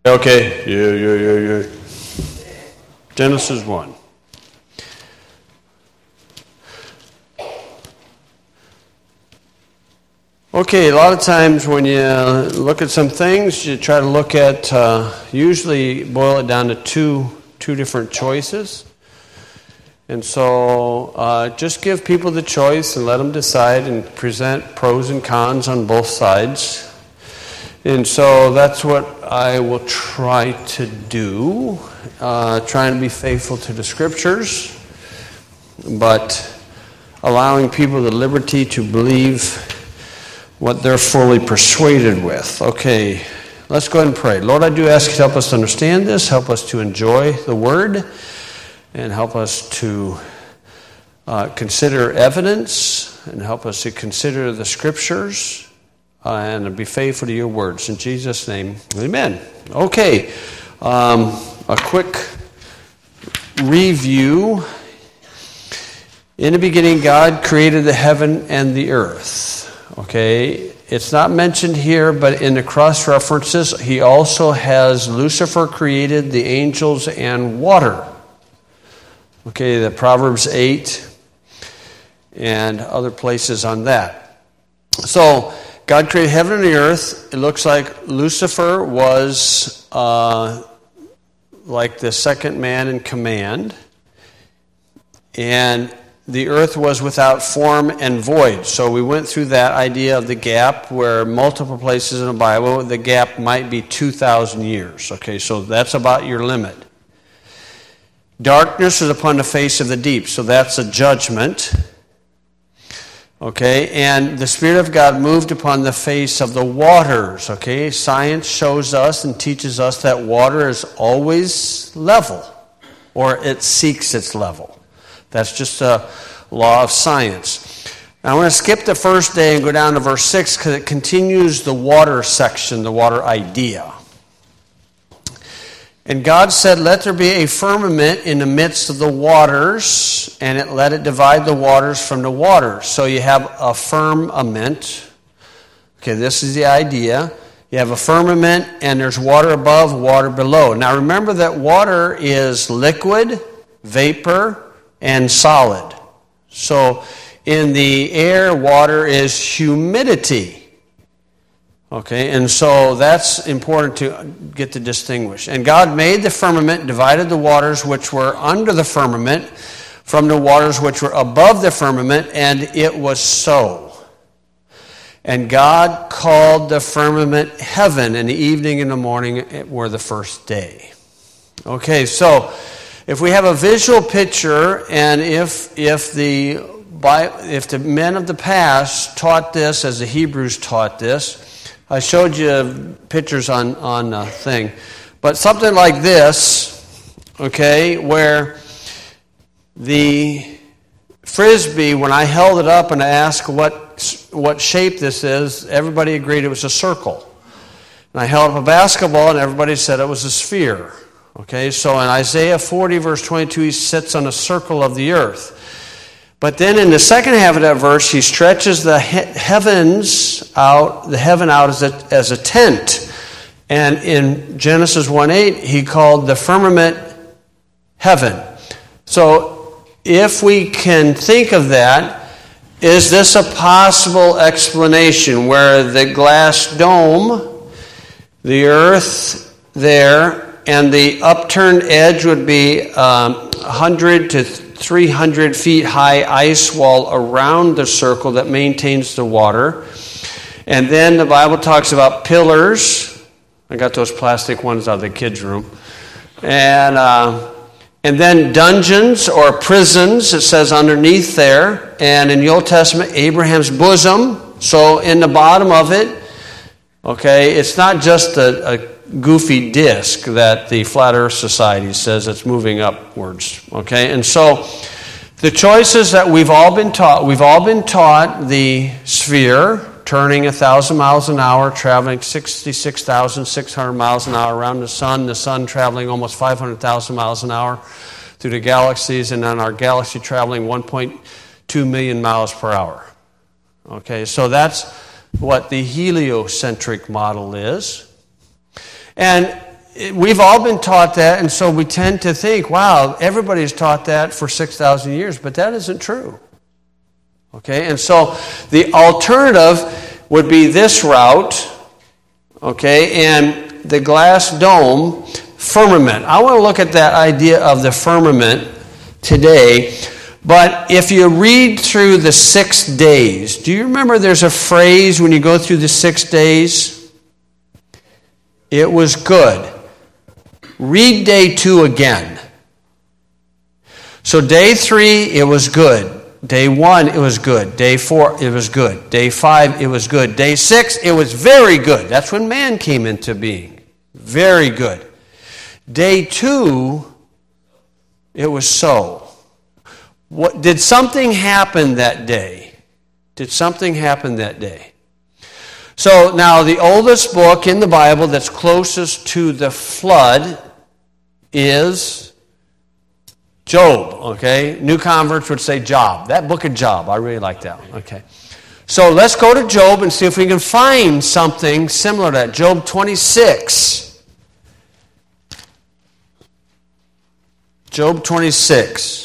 Okay, yeah. Genesis 1. Okay, a lot of times when you look at some things, you try to look at, usually boil it down to two different choices. And so just give people the choice and let them decide and present pros and cons on both sides. And so that's what I will try to do, trying to be faithful to the Scriptures, but allowing people the liberty to believe what they're fully persuaded with. Okay, let's go ahead and pray. Lord, I do ask you to help us to understand this, help us to enjoy the Word, and help us to consider evidence, and help us to consider the Scriptures, and be faithful to your words. In Jesus' name, amen. Okay, a quick review. In the beginning, God created the heaven and the earth. Okay, it's not mentioned here, but in the cross references, he also has Lucifer created, the angels, and water. Okay, the Proverbs 8 and other places on that. So, God created heaven and the earth. It looks like Lucifer was like the second man in command. And the earth was without form and void. So we went through that idea of the gap, where multiple places in the Bible, the gap might be 2,000 years. Okay, so that's about your limit. Darkness is upon the face of the deep. So that's a judgment. Okay, and the Spirit of God moved upon the face of the waters. Okay, science shows us and teaches us that water is always level, or it seeks its level. That's just a law of science. Now, I want to skip the first day and go down to verse 6 because it continues the water section, the water idea. And God said, "Let there be a firmament in the midst of the waters, and let it divide the waters from the waters." So you have a firmament. Okay, this is the idea. You have a firmament, and there's water above, water below. Now remember that water is liquid, vapor, and solid. So in the air, water is humidity. Okay, and so that's important to get to distinguish. And God made the firmament, divided the waters which were under the firmament from the waters which were above the firmament, and it was so. And God called the firmament heaven, and the evening and the morning were the first day. Okay, so if we have a visual picture, and if the men of the past taught this as the Hebrews taught this, I showed you pictures on the thing, but something like this, okay, where the Frisbee, when I held it up and I asked what shape this is, everybody agreed it was a circle. And I held up a basketball and everybody said it was a sphere. Okay, so in Isaiah 40, verse 22, he sits on a circle of the earth. But then in the second half of that verse, he stretches the heaven out as a tent. And in Genesis 1:8, he called the firmament heaven. So if we can think of that, is this a possible explanation where the glass dome, the earth there, and the upturned edge would be 100 to 300 feet high ice wall around the circle that maintains the water. And then the Bible talks about pillars. I got those plastic ones out of the kids' room. And then dungeons or prisons, it says underneath there. And in the Old Testament, Abraham's bosom. So in the bottom of it, okay, it's not just a goofy disc that the Flat Earth Society says it's moving upwards. Okay, and so the choices that we've all been taught the sphere, turning 1,000 miles an hour, traveling 66,600 miles an hour around the sun traveling almost 500,000 miles an hour through the galaxies, and then our galaxy traveling 1.2 million miles per hour. Okay, so that's what the heliocentric model is. And we've all been taught that, and so we tend to think, wow, everybody's taught that for 6,000 years, but that isn't true. Okay, and so the alternative would be this route, okay, and the glass dome firmament. I want to look at that idea of the firmament today, but if you read through the 6 days, do you remember there's a phrase when you go through the 6 days? It was good. Read day 2 again. So day 3, it was good. Day 1, it was good. Day 4, it was good. Day 5, it was good. Day 6, it was very good. That's when man came into being. Very good. Day 2, it was so. Did something happen that day? Did something happen that day? So now the oldest book in the Bible that's closest to the flood is Job, okay? New converts would say Job. That book of Job, I really like that one, okay? So let's go to Job and see if we can find something similar to that. Job 26. Job 26.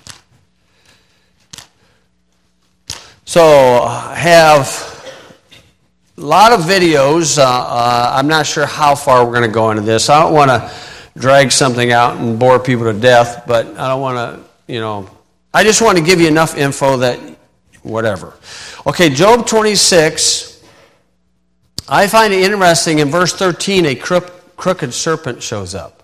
So I have a lot of videos. I'm not sure how far we're going to go into this. I don't want to drag something out and bore people to death, but I don't want to, I just want to give you enough info that whatever. Okay, Job 26, I find it interesting, in verse 13, a crooked serpent shows up.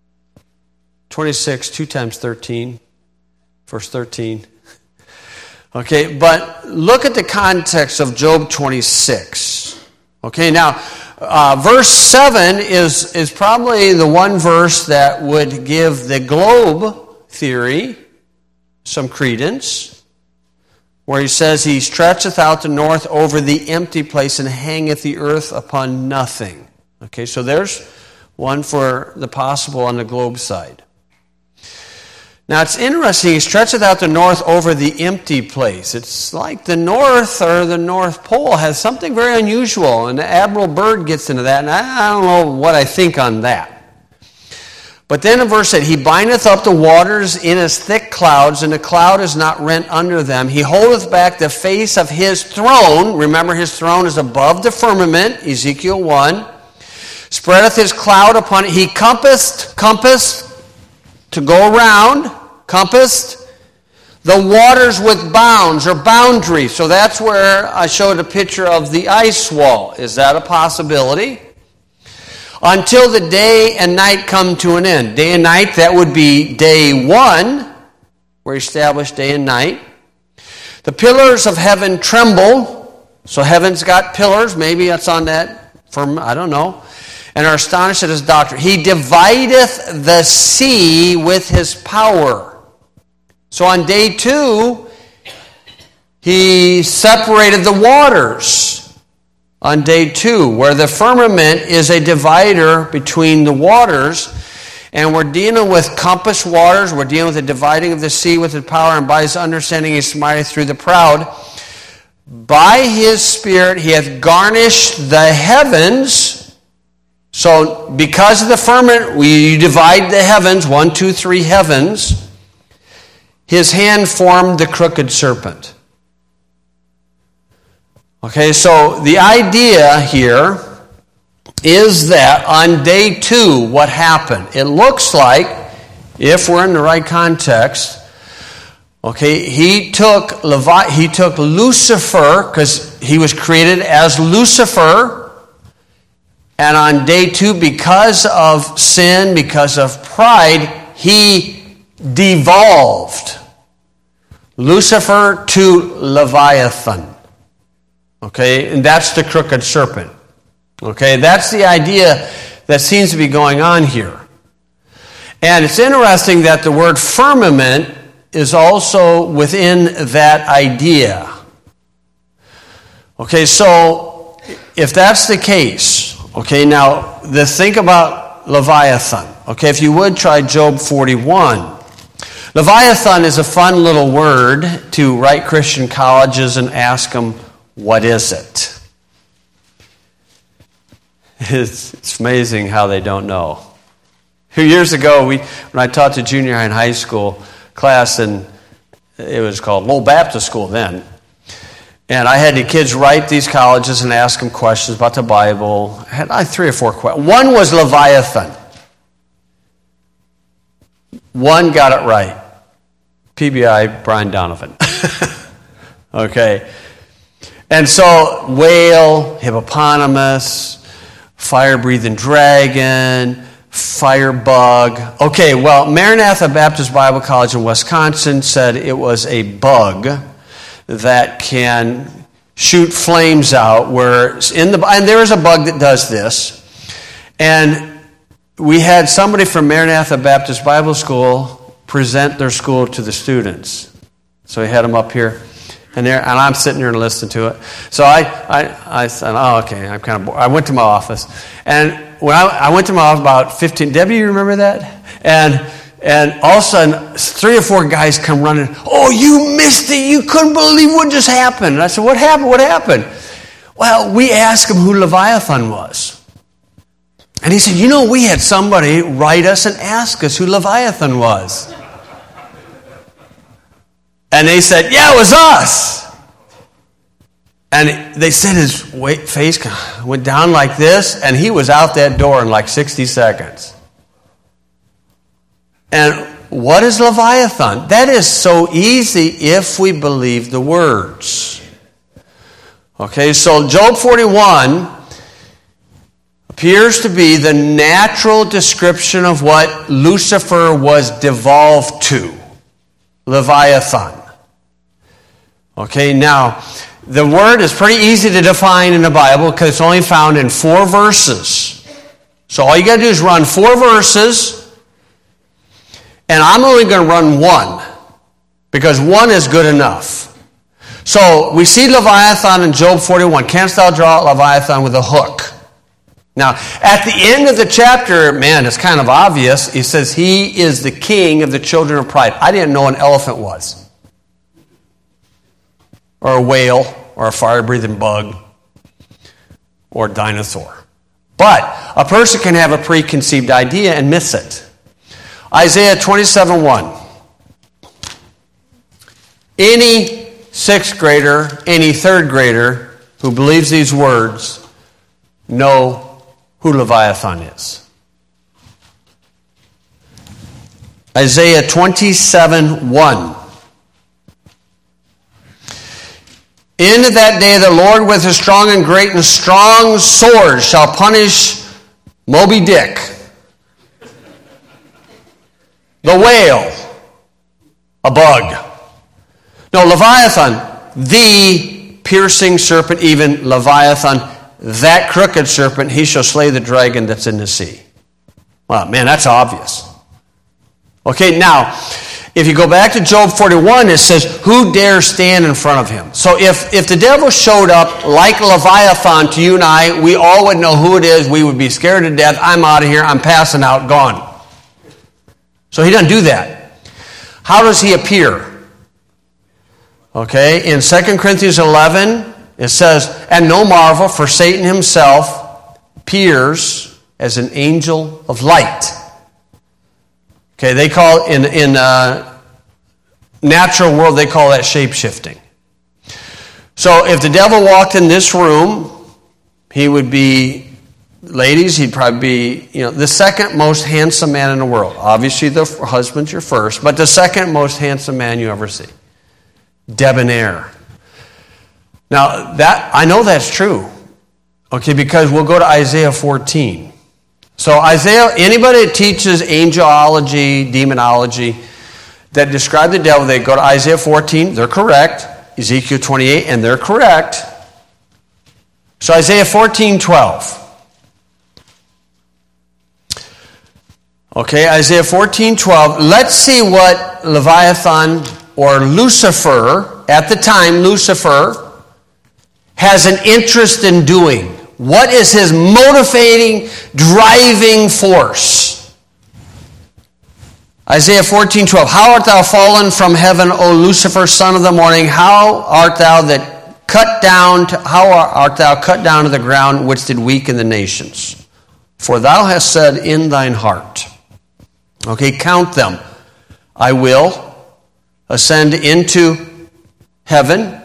26, 2 times 13, verse 13. Okay, but look at the context of Job 26. Okay, now, verse 7 is probably the one verse that would give the globe theory some credence, where he says, he stretcheth out the north over the empty place and hangeth the earth upon nothing. Okay, so there's one for the possible on the globe side. Now it's interesting, he stretcheth out the north over the empty place. It's like the north or the North Pole has something very unusual, and Admiral Byrd gets into that, and I don't know what I think on that. But then in verse 8, he bindeth up the waters in his thick clouds, and the cloud is not rent under them. He holdeth back the face of his throne. Remember, his throne is above the firmament, Ezekiel 1. Spreadeth his cloud upon it. He compassed, to go around, compassed the waters with bounds or boundaries. So that's where I showed a picture of the ice wall. Is that a possibility? Until the day and night come to an end. Day and night, that would be day 1, where he established day and night. The pillars of heaven tremble. So heaven's got pillars. Maybe that's on that firm, I don't know. And are astonished at his doctrine. He divideth the sea with his power. So on day 2, he separated the waters. On day 2, where the firmament is a divider between the waters, and we're dealing with compass waters, we're dealing with the dividing of the sea with his power, and by his understanding he smiteth through the proud. By his Spirit he hath garnished the heavens. So, because of the firmament, you divide the heavens, 1, 2, 3 heavens. His hand formed the crooked serpent. Okay, so the idea here is that on day 2, what happened? It looks like, if we're in the right context, okay, he took Lucifer, because he was created as Lucifer. And on day 2, because of sin, because of pride, he devolved Lucifer to Leviathan. Okay, and that's the crooked serpent. Okay, that's the idea that seems to be going on here. And it's interesting that the word firmament is also within that idea. Okay, so if that's the case, okay, now think about Leviathan. Okay, if you would, try Job 41. Leviathan is a fun little word to write Christian colleges and ask them, what is it? It's amazing how they don't know. Years ago, when I taught the junior high and high school class, and it was called Lowell Baptist School then, and I had the kids write these colleges and ask them questions about the Bible. I had 3 or 4 questions. One was Leviathan. One got it right. PBI, Brian Donovan. Okay. And so, whale, hippopotamus, fire-breathing dragon, firebug. Okay, well, Maranatha Baptist Bible College in Wisconsin said it was a bug that can shoot flames out where and there is a bug that does this. And we had somebody from Maranatha Baptist Bible School present their school to the students. So we had them up here. And I'm sitting there and listening to it. So I said, oh, okay, I'm kind of bored. I went to my office. And when I went to my office about 15, Debbie, you remember that? And all of a sudden, 3 or 4 guys come running. Oh, you missed it. You couldn't believe what just happened. And I said, what happened? What happened? Well, we asked him who Leviathan was. And he said, we had somebody write us and ask us who Leviathan was. And they said, yeah, it was us. And they said his face went down like this, and he was out that door in like 60 seconds. And what is Leviathan? That is so easy if we believe the words. Okay, so Job 41 appears to be the natural description of what Lucifer was devolved to. Leviathan. Okay, now, the word is pretty easy to define in the Bible because it's only found in 4 verses. So all you got to do is run 4 verses, and I'm only going to run 1 because 1 is good enough. So we see Leviathan in Job 41. Canst thou draw Leviathan with a hook? Now, at the end of the chapter, man, it's kind of obvious. He says he is the king of the children of pride. I didn't know an elephant was. Or a whale, or a fire-breathing bug, or a dinosaur. But a person can have a preconceived idea and miss it. Isaiah 27:1. Any 6th grader, any 3rd grader who believes these words know who Leviathan is. Isaiah 27:1. In that day the Lord with his strong and great and strong sword shall punish Moby Dick, the whale, a bug. No, Leviathan, the piercing serpent, even Leviathan, that crooked serpent, he shall slay the dragon that's in the sea. Wow, man, that's obvious. Okay, now, if you go back to Job 41, it says, who dares stand in front of him? So if the devil showed up like Leviathan to you and I, we all would know who it is. We would be scared to death. I'm out of here. I'm passing out. Gone. So he doesn't do that. How does he appear? Okay, in 2 Corinthians 11, it says, and no marvel, for Satan himself appears as an angel of light. Okay, they call in natural world, they call that shape-shifting. So if the devil walked in this room, he would be, ladies, he'd probably be, the second most handsome man in the world. Obviously the husband's your first, but the second most handsome man you ever see. Debonair. Now, I know that's true. Okay, because we'll go to Isaiah 14. So Isaiah, anybody that teaches angelology, demonology, that describe the devil, they go to Isaiah 14, they're correct. Ezekiel 28, and they're correct. So Isaiah 14:12. Okay, Isaiah 14:12. Let's see what Leviathan or Lucifer, at the time Lucifer, has an interest in doing. What is his motivating, driving force? Isaiah 14:12. How art thou fallen from heaven, O Lucifer, son of the morning? How art thou cut down to the ground, which did weaken the nations? For thou hast said in thine heart, Okay, count them. I will ascend into heaven.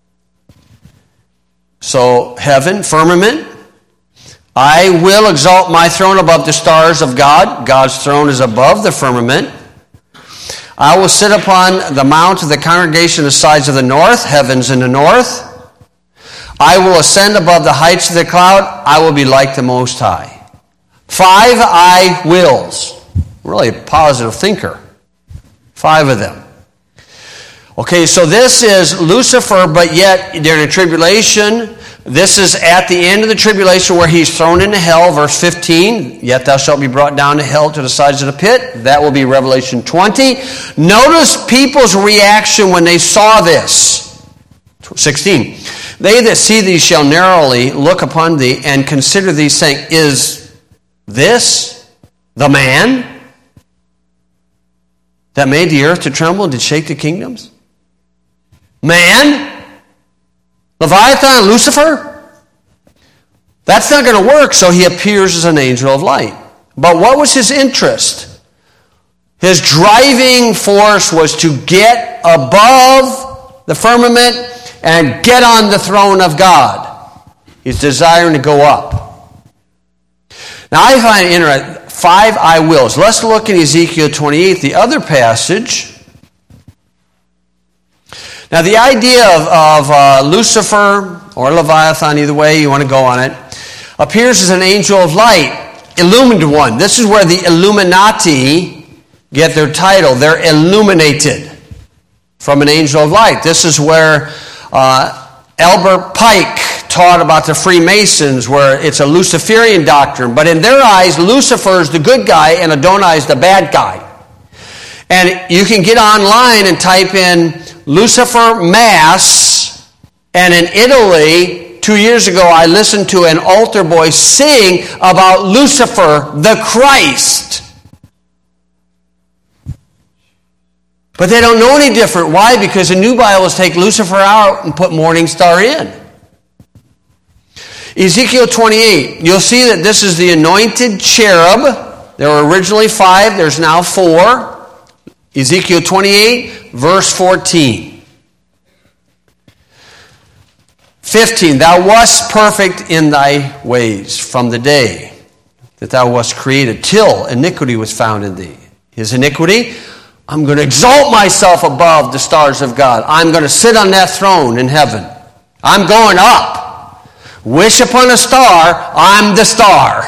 So, heaven, firmament. I will exalt my throne above the stars of God. God's throne is above the firmament. I will sit upon the mount of the congregation on the sides of the north. Heaven's in the north. I will ascend above the heights of the cloud. I will be like the Most High. 5 I wills. Really a positive thinker. 5 of them. Okay, so this is Lucifer, but yet during the tribulation, this is at the end of the tribulation where he's thrown into hell, verse 15. Yet thou shalt be brought down to hell to the sides of the pit. That will be Revelation 20. Notice people's reaction when they saw this. 16. They that see thee shall narrowly look upon thee and consider thee, saying, is this the man that made the earth to tremble and did shake the kingdoms? Man? Leviathan, Lucifer? That's not going to work, so he appears as an angel of light. But what was his interest? His driving force was to get above the firmament and get on the throne of God. He's desiring to go up. Now I find it interesting, 5 I wills. Let's look in Ezekiel 28, the other passage. Now the idea of Lucifer or Leviathan, either way you want to go on it, appears as an angel of light, illumined one. This is where the Illuminati get their title. They're illuminated from an angel of light. This is where Albert Pike taught about the Freemasons, where it's a Luciferian doctrine. But in their eyes, Lucifer is the good guy and Adonai is the bad guy. And you can get online and type in Lucifer Mass, and in Italy, 2 years ago, I listened to an altar boy sing about Lucifer, the Christ. But they don't know any different. Why? Because the new Bibles take Lucifer out and put Morning Star in. Ezekiel 28, you'll see that this is the anointed cherub. There were originally 5, there's now 4. Ezekiel 28, verse 14. 15, thou wast perfect in thy ways from the day that thou wast created, till iniquity was found in thee. His iniquity, I'm going to exalt myself above the stars of God. I'm going to sit on that throne in heaven. I'm going up. Wish upon a star, I'm the star.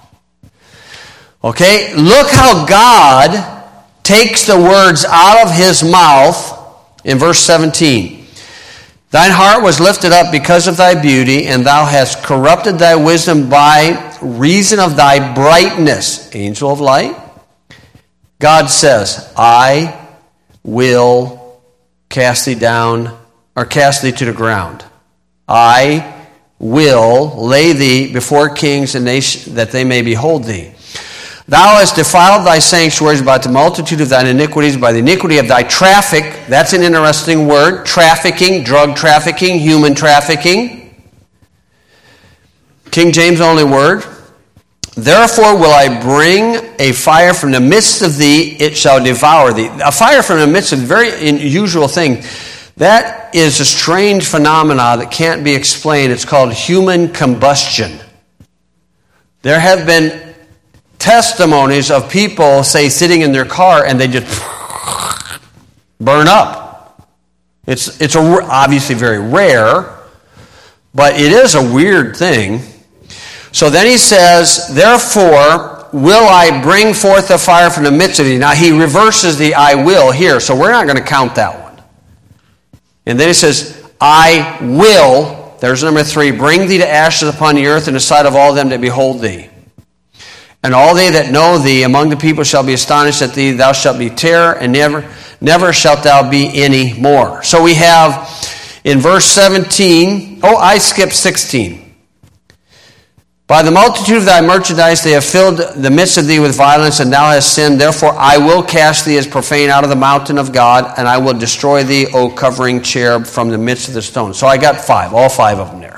Okay, look how God takes the words out of his mouth in verse 17. Thine heart was lifted up because of thy beauty, and thou hast corrupted thy wisdom by reason of thy brightness. Angel of light. God says, I will cast thee down, or cast thee to the ground. I will lay thee before kings and nations, that they may behold thee. Thou hast defiled thy sanctuaries by the multitude of thine iniquities, by the iniquity of thy traffic. That's an interesting word. Trafficking, drug trafficking, human trafficking. King James only word. Therefore will I bring a fire from the midst of thee, it shall devour thee. A fire from the midst of a very unusual thing. That is a strange phenomena that can't be explained. It's called human combustion. There have been testimonies of people, say, sitting in their car and they just burn up. It's obviously very rare, but it is a weird thing. So then he says, therefore will I bring forth the fire from the midst of thee. Now he reverses the I will here, so we're not going to count that one. And then he says, I will, there's number 3, bring thee to ashes upon the earth in the sight of all them that behold thee. And all they that know thee among the people shall be astonished at thee. Thou shalt be terror, and never shalt thou be any more. So we have in verse 17, I skipped 16. By the multitude of thy merchandise they have filled the midst of thee with violence, and thou hast sinned. Therefore I will cast thee as profane out of the mountain of God, and I will destroy thee, O covering cherub, from the midst of the stone. So I got 5, all 5 of them there.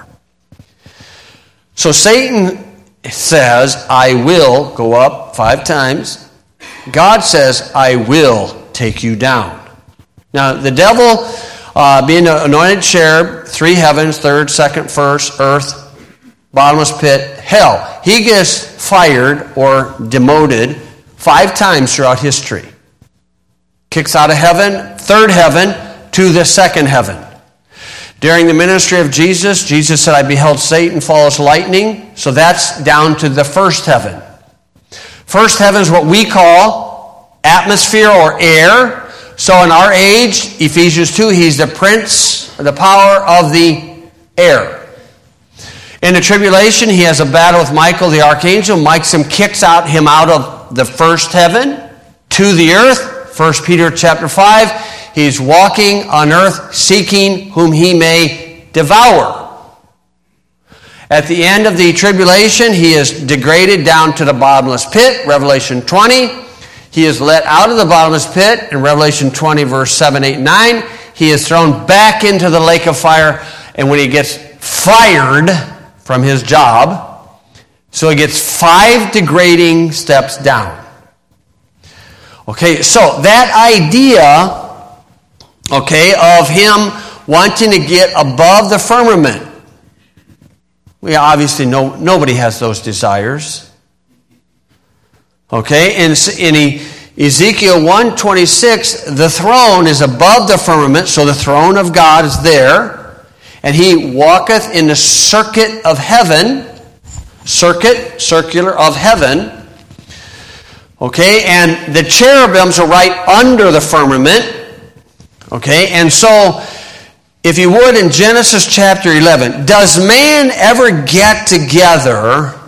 So Satan says, I will go up 5 times. God says, I will take you down. Now, the devil, being an anointed cherub, 3 heavens, 3rd, 2nd, 1st, earth, bottomless pit, hell. He gets fired or demoted 5 times throughout history. Kicks out of heaven, 3rd heaven, to the 2nd heaven. During the ministry of Jesus, Jesus said, I beheld Satan fall as lightning. So that's down to the 1st heaven. 1st heaven is what we call atmosphere or air. So in our age, Ephesians 2, he's the prince, the power of the air. In the tribulation, he has a battle with Michael the archangel. Michael kicks him out of the 1st heaven to the earth. 1 Peter chapter 5. He's walking on earth seeking whom he may devour. At the end of the tribulation, he is degraded down to the bottomless pit, Revelation 20. He is let out of the bottomless pit in Revelation 20, verse 7, 8, 9. He is thrown back into the lake of fire, and when he gets fired from his job, so he gets 5 degrading steps down. Okay, so that idea, of him wanting to get above the firmament. We obviously know nobody has those desires. Okay, in Ezekiel 1:26, the throne is above the firmament, so the throne of God is there, and he walketh in the circuit of heaven, circular of heaven. Okay, and the cherubims are right under the firmament. Okay, and so, if you would, in Genesis chapter 11, does man ever get together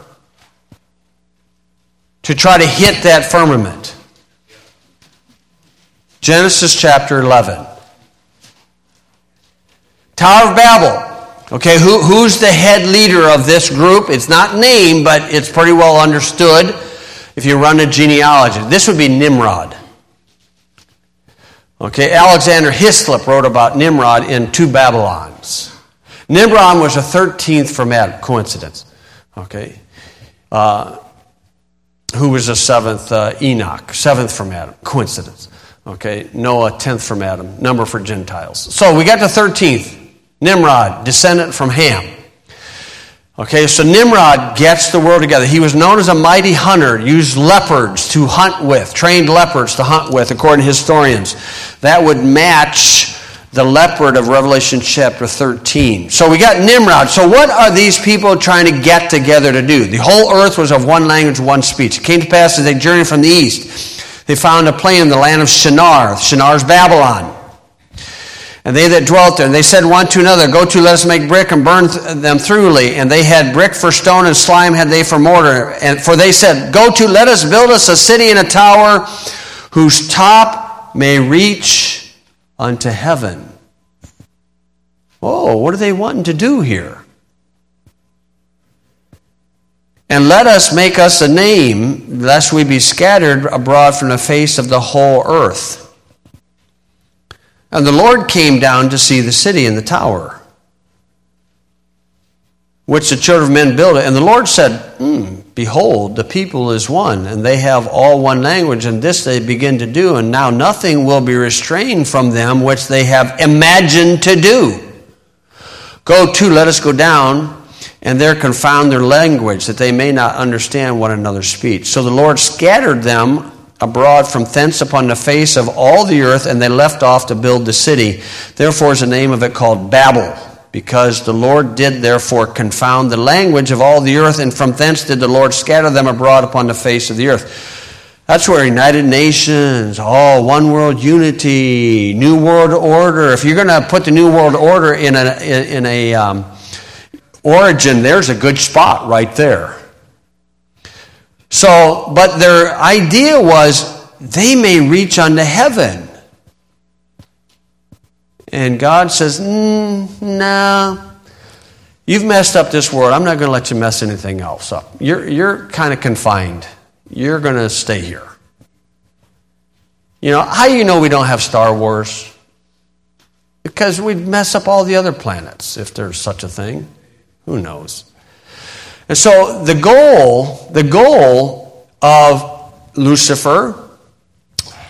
to try to hit that firmament? Genesis chapter 11. Tower of Babel. Okay, who's the head leader of this group? It's not named, but it's pretty well understood if you run a genealogy. This would be Nimrod. Okay, Alexander Hislop wrote about Nimrod in 2 Babylons. Nimrod was the 13th from Adam. Coincidence. Okay. Who was the 7th? Enoch. 7th from Adam. Coincidence. Okay. Noah, 10th from Adam. Number for Gentiles. So we got the 13th. Nimrod, descendant from Ham. Okay, so Nimrod gets the world together. He was known as a mighty hunter, used leopards to hunt with, trained leopards to hunt with, according to historians. That would match the leopard of Revelation chapter 13. So we got Nimrod. So what are these people trying to get together to do? The whole earth was of one language, one speech. It came to pass as they journeyed from the east. They found a plain in the land of Shinar. Shinar's Babylon. And they that dwelt there, and they said one to another, Go to, let us make brick and burn them thoroughly. And they had brick for stone, and slime had they for mortar. And for they said, Go to, let us build us a city and a tower, whose top may reach unto heaven. Oh, what are they wanting to do here? And let us make us a name, lest we be scattered abroad from the face of the whole earth. And the Lord came down to see the city and the tower, which the children of men builded. And the Lord said, Behold, the people is one, and they have all one language, and this they begin to do, and now nothing will be restrained from them which they have imagined to do. Go to, let us go down, and there confound their language, that they may not understand one another's speech. So the Lord scattered them abroad from thence upon the face of all the earth, and they left off to build the city. Therefore is the name of it called Babel, because the Lord did therefore confound the language of all the earth, and from thence did the Lord scatter them abroad upon the face of the earth. That's where United Nations, one world unity, New World Order. If you're going to put the New World Order in a origin, there's a good spot right there. So, but their idea was they may reach unto heaven. And God says, no, you've messed up this world. I'm not going to let you mess anything else up. You're kind of confined. You're going to stay here. You know, how do you know we don't have Star Wars? Because we'd mess up all the other planets, if there's such a thing. Who knows? And so the goal of Lucifer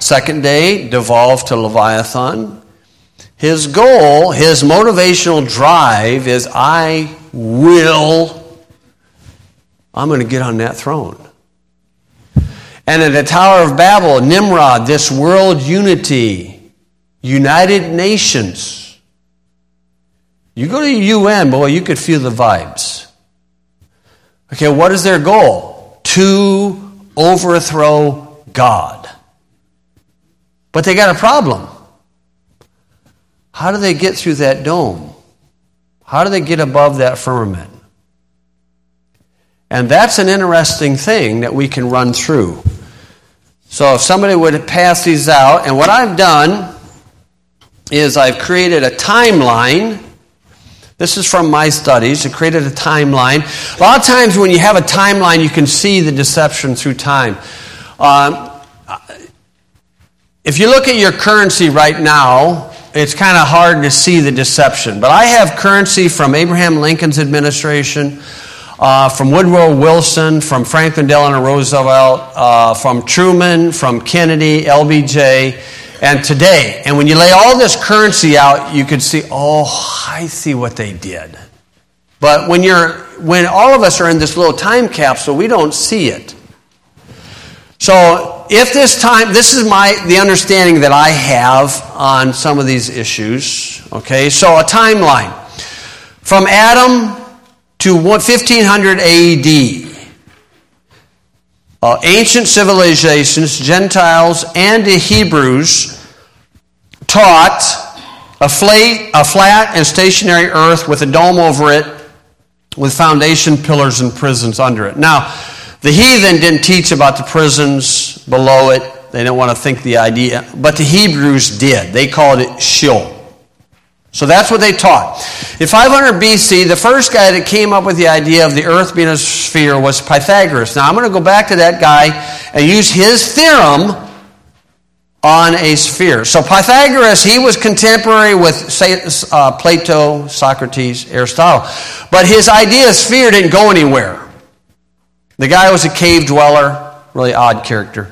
Second day, devolved to Leviathan. His goal, his motivational drive is, I'm going to get on that throne. And at the Tower of Babel, Nimrod, this world unity, United Nations. You go to the UN, boy, you could feel the vibes. Okay, what is their goal? To overthrow God. But they got a problem. How do they get through that dome? How do they get above that firmament? And that's an interesting thing that we can run through. So if somebody would pass these out, and what I've done is I've created a timeline. This is from my studies. I created a timeline. A lot of times when you have a timeline, you can see the deception through time. If you look at your currency right now, it's kind of hard to see the deception. But I have currency from Abraham Lincoln's administration, from Woodrow Wilson, from Franklin Delano Roosevelt, from Truman, from Kennedy, LBJ, and today. And when you lay all this currency out, you could see, I see what they did. But when all of us are in this little time capsule, we don't see it. So if this is the understanding that I have on some of these issues. Okay, so a timeline. From Adam to 1500 A.D., ancient civilizations, Gentiles and the Hebrews taught a flat and stationary earth with a dome over it with foundation pillars and prisons under it. Now, the heathen didn't teach about the prisons below it. They didn't want to think the idea. But the Hebrews did. They called it Sheol. So that's what they taught. In 500 BC, the first guy that came up with the idea of the earth being a sphere was Pythagoras. Now I'm going to go back to that guy and use his theorem on a sphere. So Pythagoras, he was contemporary with Plato, Socrates, Aristotle. But his idea of sphere didn't go anywhere. The guy was a cave dweller, really odd character.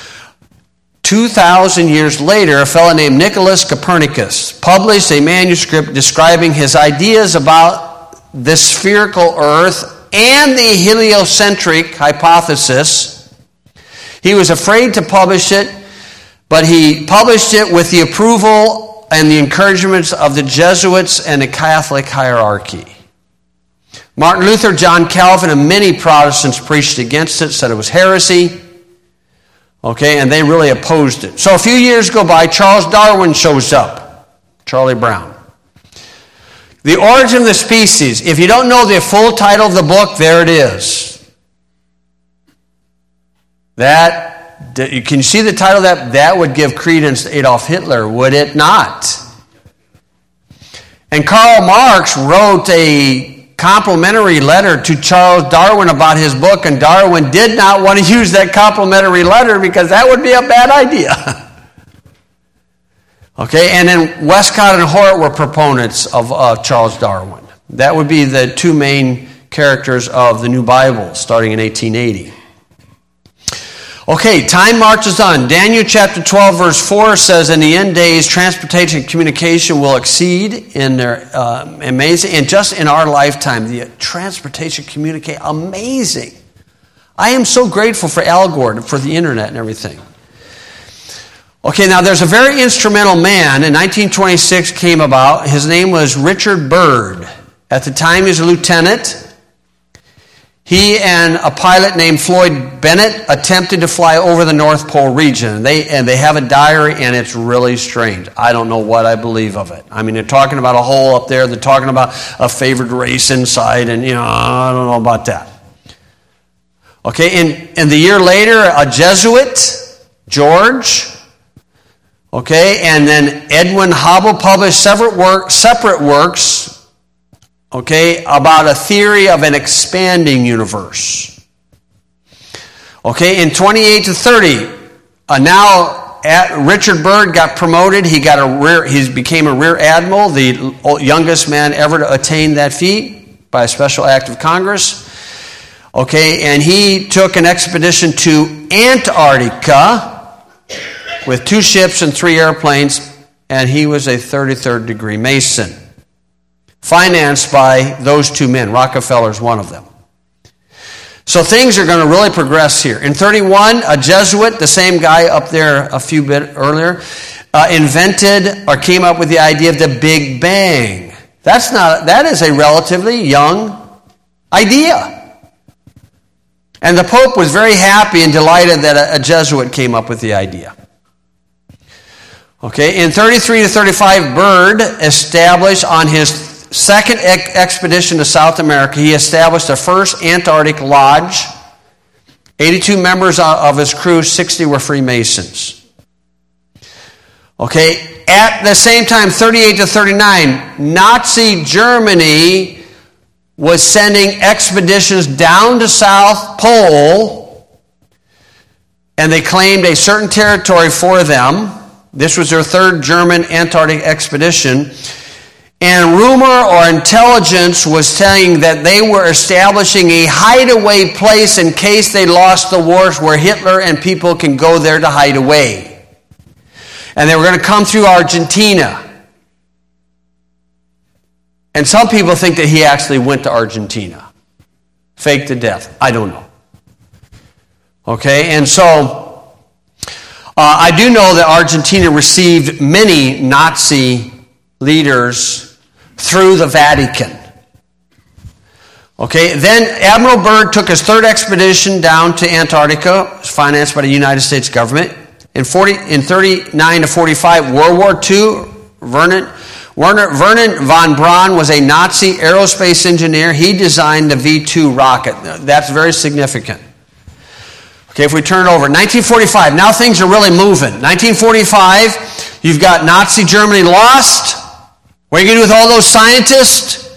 2,000 years later, a fellow named Nicholas Copernicus published a manuscript describing his ideas about the spherical earth and the heliocentric hypothesis. He was afraid to publish it, but he published it with the approval and the encouragements of the Jesuits and the Catholic hierarchy. Martin Luther, John Calvin, and many Protestants preached against it, said it was heresy. Okay, and they really opposed it. So a few years go by, Charles Darwin shows up. Charlie Brown. The Origin of the Species. If you don't know the full title of the book, there it is. Can you see the title of that? That would give credence to Adolf Hitler, would it not? And Karl Marx wrote a complimentary letter to Charles Darwin about his book, and Darwin did not want to use that complimentary letter because that would be a bad idea. Okay, and then Westcott and Hort were proponents of Charles Darwin. That would be the two main characters of the New Bible starting in 1880. Okay, time marches on. Daniel chapter 12 verse 4 says, in the end days, transportation and communication will exceed in their amazing, and just in our lifetime, the transportation, communicate, amazing. I am so grateful for Al Gore, for the internet and everything. Okay, now there's a very instrumental man in 1926 came about. His name was Richard Byrd. At the time, he was a lieutenant. He and a pilot named Floyd Bennett attempted to fly over the North Pole region. They have a diary, and it's really strange. I don't know what I believe of it. I mean, they're talking about a hole up there. They're talking about a favored race inside, and, I don't know about that. Okay, and the year later, a Jesuit, George, okay, and then Edwin Hubble published separate works, okay, about a theory of an expanding universe. Okay, in 28 to 30, Richard Byrd got promoted. He became a rear admiral, the youngest man ever to attain that feat by a special act of Congress. Okay, and he took an expedition to Antarctica. with 2 ships and 3 airplanes, and he was a 33rd degree Mason, financed by those 2 men. Rockefeller's one of them. So things are going to really progress here. In 31, a Jesuit, the same guy up there a few bit earlier, invented or came up with the idea of the Big Bang. That is a relatively young idea. And the Pope was very happy and delighted that a Jesuit came up with the idea. Okay, in 33 to 35, Byrd established on his second expedition to South America, he established the first Antarctic lodge. 82 members of his crew, 60 were Freemasons. Okay, at the same time, 38 to 39, Nazi Germany was sending expeditions down to South Pole, and they claimed a certain territory for them. This was their 3rd German Antarctic expedition. And rumor or intelligence was saying that they were establishing a hideaway place in case they lost the wars, where Hitler and people can go there to hide away. And they were going to come through Argentina. And some people think that he actually went to Argentina. Faked to death. I don't know. Okay, and so I do know that Argentina received many Nazi leaders through the Vatican. Okay, then Admiral Byrd took his 3rd expedition down to Antarctica, financed by the United States government. In 39 to 45, World War II, Vernon von Braun was a Nazi aerospace engineer. He designed the V-2 rocket. That's very significant. Okay, if we turn it over. 1945, now things are really moving. 1945, you've got Nazi Germany lost. What are you going to do with all those scientists?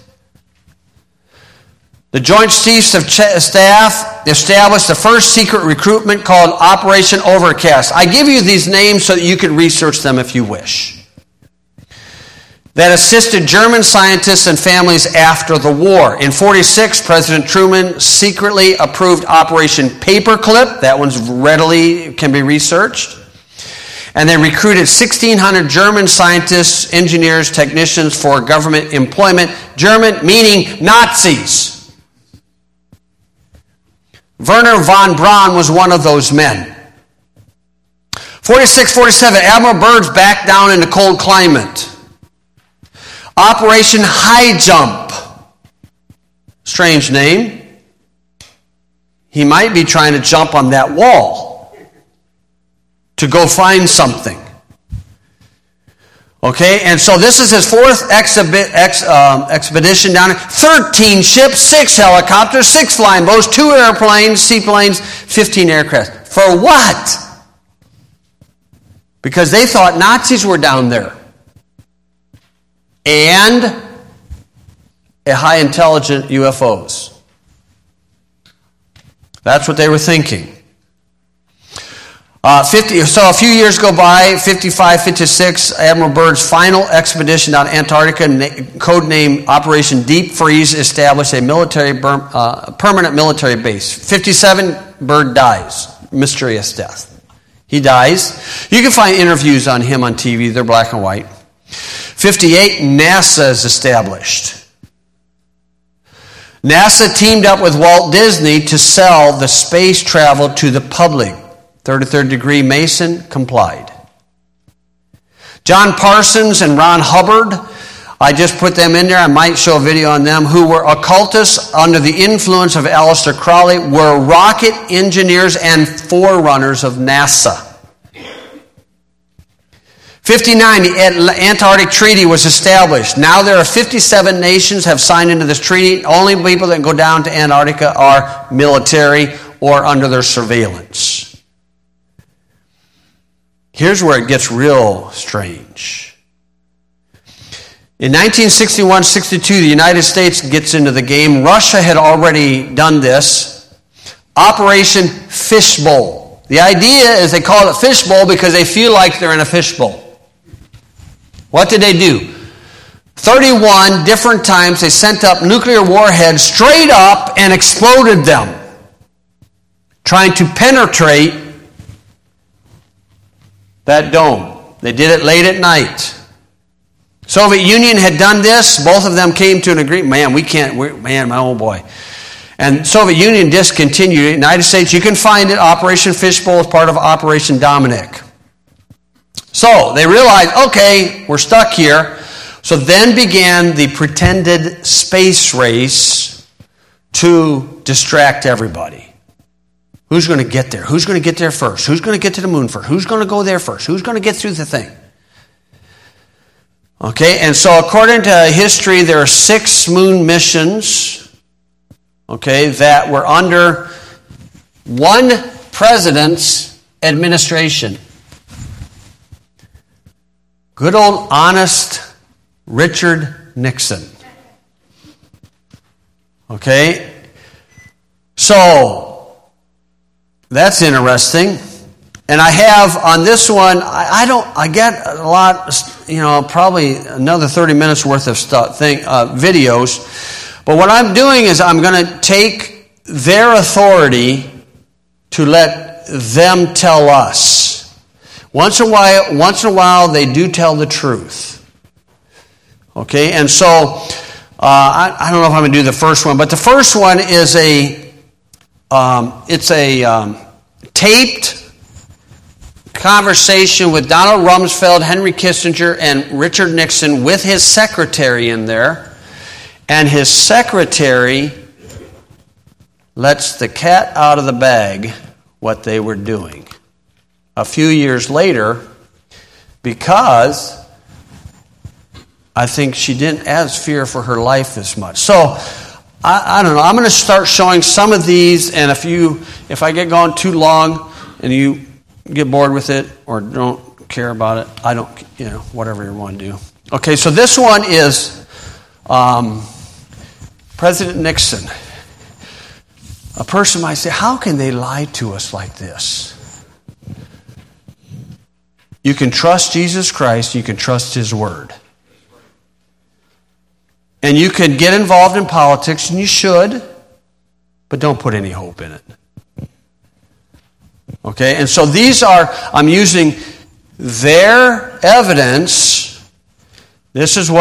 The Joint Chiefs of Staff established the first secret recruitment called Operation Overcast. I give you these names so that you can research them if you wish. That assisted German scientists and families after the war. In 1946, President Truman secretly approved Operation Paperclip. That one's readily can be researched. And they recruited 1,600 German scientists, engineers, technicians for government employment. German meaning Nazis. Werner von Braun was one of those men. 46, 47, Admiral Byrd's back down in the cold climate. Operation High Jump. Strange name. He might be trying to jump on that wall to go find something. Okay, and so this is his 4th expedition down there. 13 ships, 6 helicopters, 6 flying boats, 2 airplanes, seaplanes, 15 aircraft. For what? Because they thought Nazis were down there. And a high intelligent UFOs. That's what they were thinking. So a few years go by, 55, 56, Admiral Byrd's final expedition down Antarctica, codenamed Operation Deep Freeze, established a permanent military base. 57, Byrd dies. Mysterious death. He dies. You can find interviews on him on TV. They're black and white. 58, NASA is established. NASA teamed up with Walt Disney to sell the space travel to the public. 33rd degree Mason complied. John Parsons and Ron Hubbard, I just put them in there. I might show a video on them, who were occultists under the influence of Aleister Crowley, were rocket engineers and forerunners of NASA. 59, the Antarctic Treaty was established. Now there are 57 nations have signed into this treaty. Only people that go down to Antarctica are military or under their surveillance. Here's where it gets real strange. In 1961-62, the United States gets into the game. Russia had already done this. Operation Fishbowl. The idea is they call it Fishbowl because they feel like they're in a fishbowl. What did they do? 31 different times they sent up nuclear warheads straight up and exploded them, trying to penetrate that dome. They did it late at night. Soviet Union had done this. Both of them came to an agreement. Oh boy. And Soviet Union discontinued it. United States, you can find it. Operation Fishbowl is part of Operation Dominic. So they realized, okay, we're stuck here. So then began the pretended space race to distract everybody. Who's going to get there? Who's going to get there first? Who's going to get to the moon first? Who's going to go there first? Who's going to get through the thing? Okay, and so according to history, there are 6 moon missions, okay, that were under one president's administration. Good old honest Richard Nixon. Okay, so that's interesting. And I have on this one, I get a lot, probably another 30 minutes worth of videos. But what I'm doing is I'm going to take their authority to let them tell us. Once in a while, they do tell the truth. Okay, and so I don't know if I'm going to do the first one, but the first one is taped conversation with Donald Rumsfeld, Henry Kissinger, and Richard Nixon with his secretary in there. And his secretary lets the cat out of the bag what they were doing a few years later, because I think she didn't as fear for her life as much. So I don't know. I'm going to start showing some of these, and if I get going too long and you get bored with it or don't care about it, I don't, whatever you want to do. Okay, so this one is President Nixon. A person might say, how can they lie to us like this? You can trust Jesus Christ, you can trust His Word. And you can get involved in politics, and you should, but don't put any hope in it. Okay, and so I'm using their evidence. This is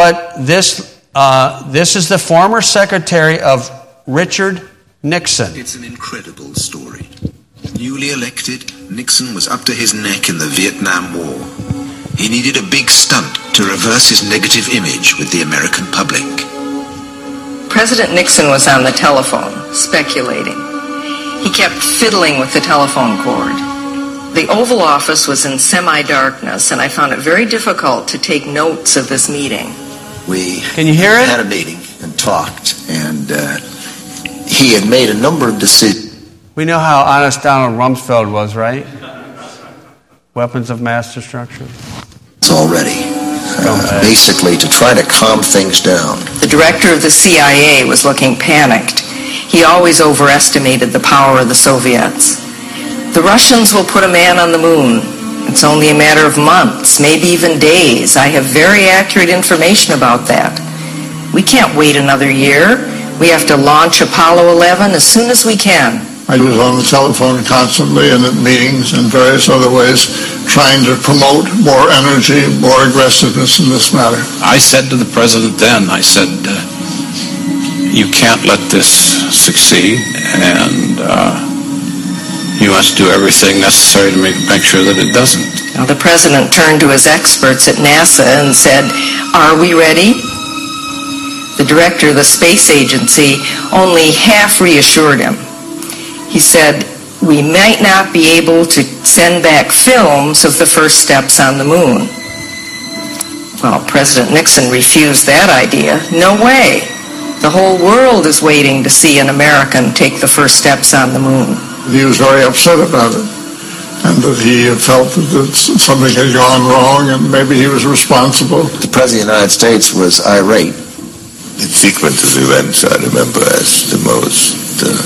the former secretary of Richard Nixon. It's an incredible story. Newly elected, Nixon was up to his neck in the Vietnam War. He needed a big stunt to reverse his negative image with the American public. President Nixon was on the telephone, speculating. He kept fiddling with the telephone cord. The Oval Office was in semi-darkness, and I found it very difficult to take notes of this meeting. Can you hear it? Had a meeting and talked, and he had made a number of decisions. We know how honest Donald Rumsfeld was, right? Weapons of mass destruction. Already. Basically to try to calm things down. The director of the CIA was looking panicked. He always overestimated the power of the Soviets. The Russians will put a man on the moon. It's only a matter of months, maybe even days. I have very accurate information about that. We can't wait another year. We have to launch Apollo 11 as soon as we can. I was on the telephone constantly and at meetings and various other ways trying to promote more energy, more aggressiveness in this matter. I said to the president then, you can't let this succeed, and you must do everything necessary to make sure that it doesn't. Now, the president turned to his experts at NASA and said, "Are we ready?" The director of the space agency only half reassured him. He said, "We might not be able to send back films of the first steps on the moon." Well, President Nixon refused that idea. No way. The whole world is waiting to see an American take the first steps on the moon. He was very upset about it, and that he felt that something had gone wrong and maybe he was responsible. The President of the United States was irate. The sequence of events I remember as the most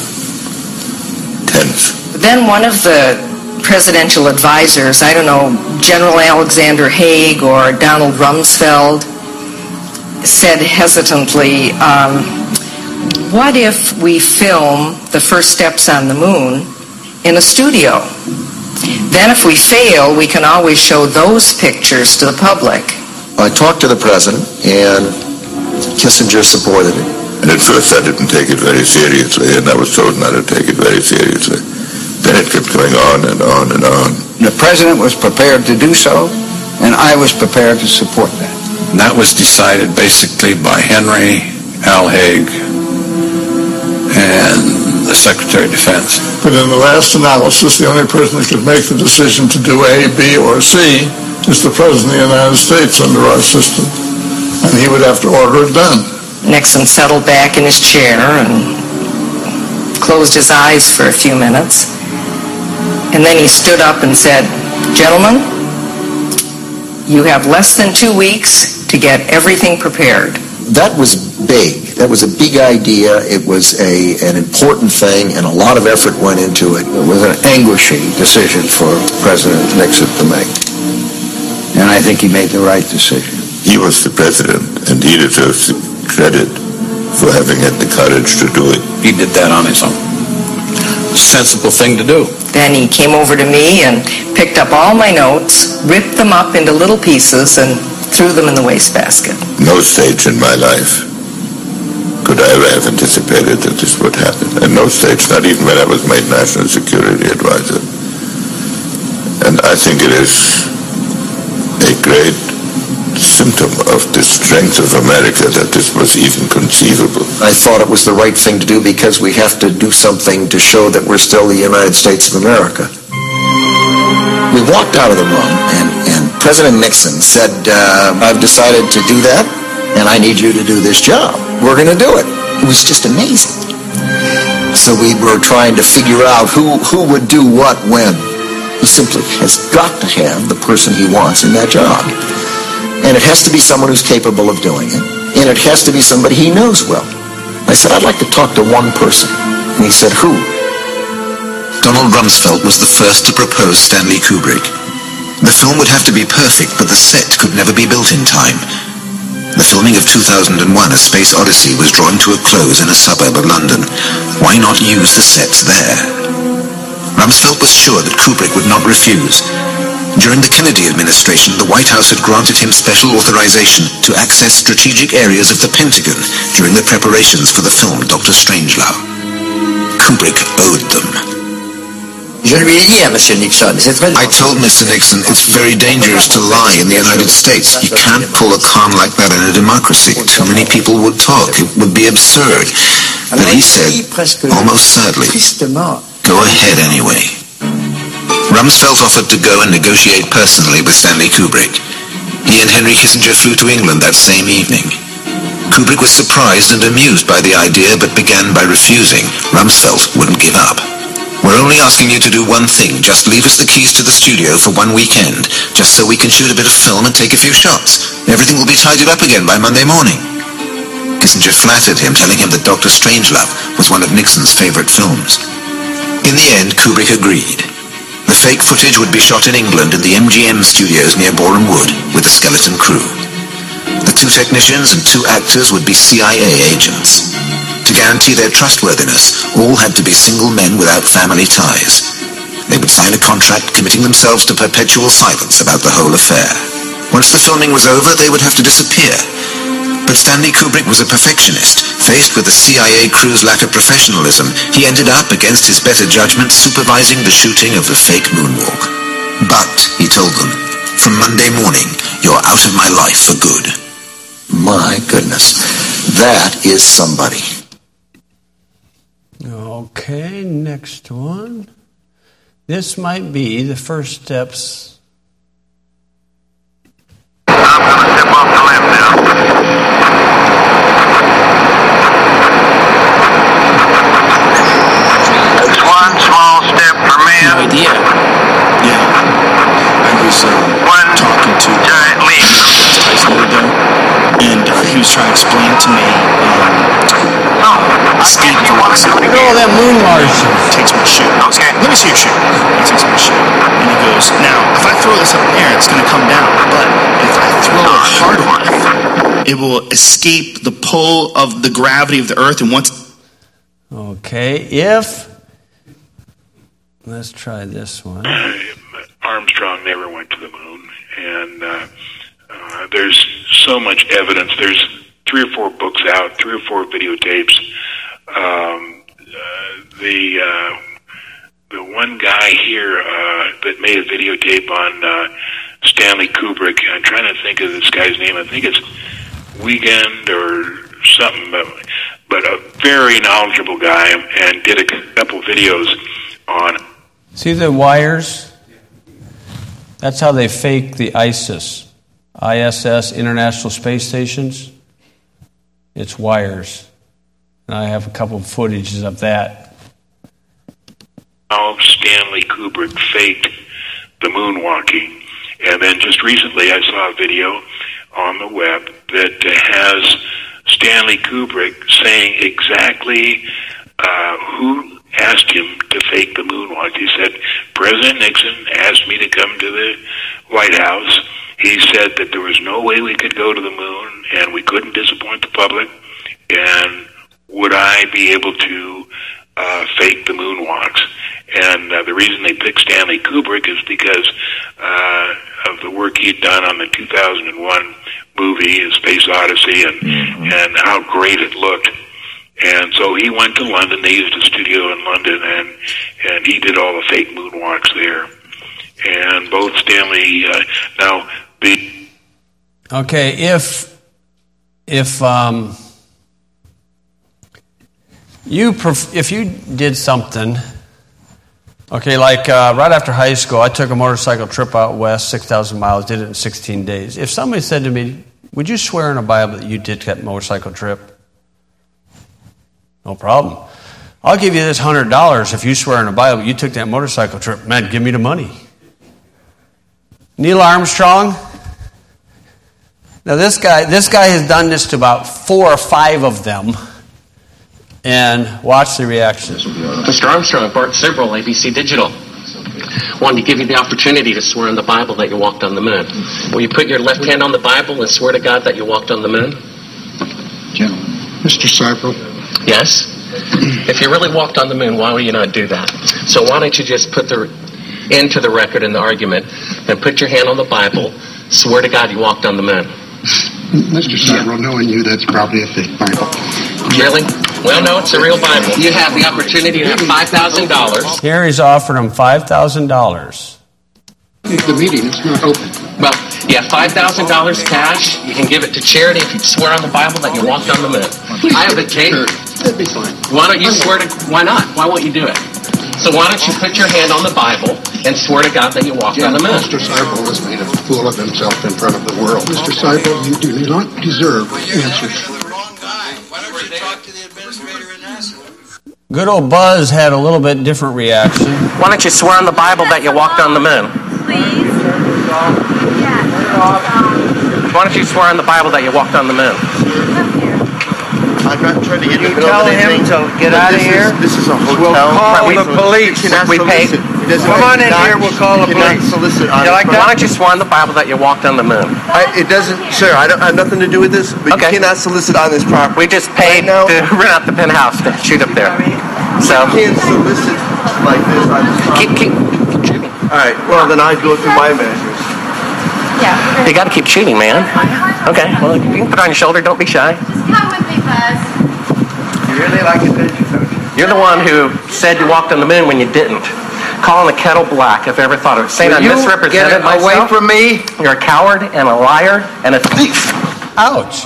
tense. Then one of the presidential advisors, I don't know, General Alexander Haig or Donald Rumsfeld, said hesitantly, what if we film the first steps on the moon in a studio? Then if we fail, we can always show those pictures to the public. I talked to the president, and Kissinger supported it. And at first I didn't take it very seriously, and I was told not to take it very seriously. Then it kept going on and on and on. The president was prepared to do so, and I was prepared to support that. And that was decided basically by Henry, Al Haig, and the Secretary of Defense. But in the last analysis, the only person that could make the decision to do A, B, or C is the President of the United States under our system. And he would have to order it done. Nixon settled back in his chair and closed his eyes for a few minutes. And then he stood up and said, "Gentlemen, you have less than 2 weeks to get everything prepared." That was big. That was a big idea. It was an important thing, and a lot of effort went into it. It was an anguishing decision for President Nixon to make. And I think he made the right decision. He was the president, and he deserves credit for having had the courage to do it. He did that on his own. Sensible thing to do. Then he came over to me and picked up all my notes, ripped them up into little pieces, and threw them in the wastebasket. No stage in my life could I ever have anticipated that this would happen. And no stage, not even when I was made National Security Advisor. And I think it is a great symptom of the strength of America that this was even conceivable. I thought it was the right thing to do because we have to do something to show that we're still the United States of America. We walked out of the room, and President Nixon said, "I've decided to do that, and I need you to do this job. We're going to do it." It was just amazing. So we were trying to figure out who would do what when. He simply has got to have the person he wants in that job. And it has to be someone who's capable of doing it. And it has to be somebody he knows well. I said, "I'd like to talk to one person." And he said, "Who?" Donald Rumsfeld was the first to propose Stanley Kubrick. The film would have to be perfect, but the set could never be built in time. The filming of 2001: A Space Odyssey was drawing to a close in a suburb of London. Why not use the sets there? Rumsfeld was sure that Kubrick would not refuse. During the Kennedy administration, the White House had granted him special authorization to access strategic areas of the Pentagon during the preparations for the film Dr. Strangelove. Kubrick owed them. I told Mr. Nixon it's very dangerous to lie in the United States. You can't pull a con like that in a democracy. Too many people would talk. It would be absurd. But he said, almost sadly, "Go ahead anyway." Rumsfeld offered to go and negotiate personally with Stanley Kubrick. He and Henry Kissinger flew to England that same evening. Kubrick was surprised and amused by the idea, but began by refusing. Rumsfeld wouldn't give up. "We're only asking you to do one thing. Just leave us the keys to the studio for one weekend, just so we can shoot a bit of film and take a few shots. Everything will be tidied up again by Monday morning." Kissinger flattered him, telling him that Dr. Strangelove was one of Nixon's favorite films. In the end, Kubrick agreed. The fake footage would be shot in England in the MGM studios near Boreham Wood with a skeleton crew. The 2 technicians and 2 actors would be CIA agents. To guarantee their trustworthiness, all had to be single men without family ties. They would sign a contract committing themselves to perpetual silence about the whole affair. Once the filming was over, they would have to disappear. But Stanley Kubrick was a perfectionist. Faced with the CIA crew's lack of professionalism, he ended up, against his better judgment, supervising the shooting of the fake moonwalk. "But," he told them, "from Monday morning, you're out of my life for good." My goodness. That is somebody. Okay, next one. This might be the first steps. I'm going to step off the limb now. It's one small step for man. No idea. Yeah. I was talking to giant leap. Tyson the other day, and he was trying to explain to me escape velocity. Oh, that moon Martian. Takes my shoe. Okay. Let me see your shoe. He takes my shoe, and he goes, "Now, if I throw this up in the air, it's going to come down. But if I throw it hard enough, it will escape the pull of the gravity of the Earth. And once..." Okay, if Let's try this one. Armstrong never went to the moon, and there's so much evidence. There's 3 or 4 books out, 3 or 4 videotapes. The one guy here that made a videotape on Stanley Kubrick, I'm trying to think of this guy's name. I think it's Weekend or something, but a very knowledgeable guy, and did a couple videos on. See the wires? That's how they fake the ISS, International Space Stations. It's wires. And I have a couple of footages of that. How Stanley Kubrick faked the moonwalking. And then just recently I saw a video on the web that has Stanley Kubrick saying exactly who asked him to fake the moonwalk. He said, President Nixon asked me to come to the White House. He said that there was no way we could go to the moon and we couldn't disappoint the public. And would I be able to fake the moonwalks? And the reason they picked Stanley Kubrick is because of the work he'd done on the 2001 movie, Space Odyssey, and how great it looked. And so he went to London. They used a studio in London, and he did all the fake moonwalks there. And both Stanley Okay, if you did something, okay, like right after high school, I took a motorcycle trip out west, 6,000 miles, did it in 16 days. If somebody said to me, would you swear in the Bible that you did that motorcycle trip? No problem. I'll give you this $100 if you swear in the Bible you took that motorcycle trip. Man, give me the money. Neil Armstrong. Now this guy has done this to about 4 or 5 of them. And watch the reactions. Mr. Armstrong, Bart Sibrel, ABC Digital. Wanted to give you the opportunity to swear on the Bible that you walked on the moon. Will you put your left hand on the Bible and swear to God that you walked on the moon? Gentlemen. Mr. Sibrel. Yes? If you really walked on the moon, why would you not do that? So why don't you just put the end to the record in the argument and put your hand on the Bible, swear to God you walked on the moon. Mr. Sibrel, knowing you, that's probably a fake Bible. Really? Well, no, it's a real Bible. You have the opportunity to have $5,000. Here he's offered him $5,000. The meeting is not open. Well, you have $5,000 cash. You can give it to charity if you swear on the Bible that you walked on the moon. I have a tape. That'd be fine. Why don't you swear to... Why not? Why won't you do it? So why don't you put your hand on the Bible and swear to God that you walked on the moon? Mr. Sibrel has made a fool of himself in front of the world. Mr. Sibrel, you do not deserve answers. Good old Buzz had a little bit different reaction. Why don't you swear on the Bible that you walked on the moon? Please? Why don't you swear on the Bible that you walked on the moon? I'm not trying to get you tell him to get out of here. This is a hotel. We'll call the police. We paid. Come on in here. We'll call the police. You like that? Why don't you swear on the Bible that you walked on the moon? It doesn't, sir. I have nothing to do with this. But you cannot solicit on this property. We just paid to rent out the penthouse to shoot up there. So you can't solicit like this on this property. Keep shooting. All right. Well, then I go through my measures. Yeah. You got to keep shooting, man. Okay. Well, you can put it on your shoulder. Don't be shy. Come with me, Buzz. You really like adventure, don't you? You're the one who said you walked on the moon when you didn't. Calling the kettle black, if I ever thought of it. Saying I misrepresented myself. Away from me. You're a coward and a liar and a thief. Ouch.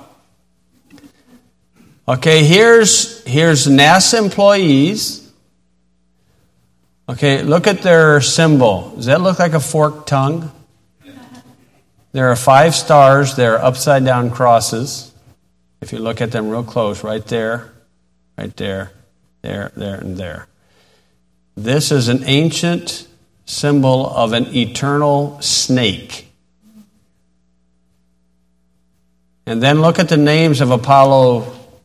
Okay, here's NASA employees. Okay, look at their symbol. Does that look like a forked tongue? There are 5 stars. They're upside down crosses. If you look at them real close, right there, there, and there. This is an ancient symbol of an eternal snake. And then look at the names of Apollo.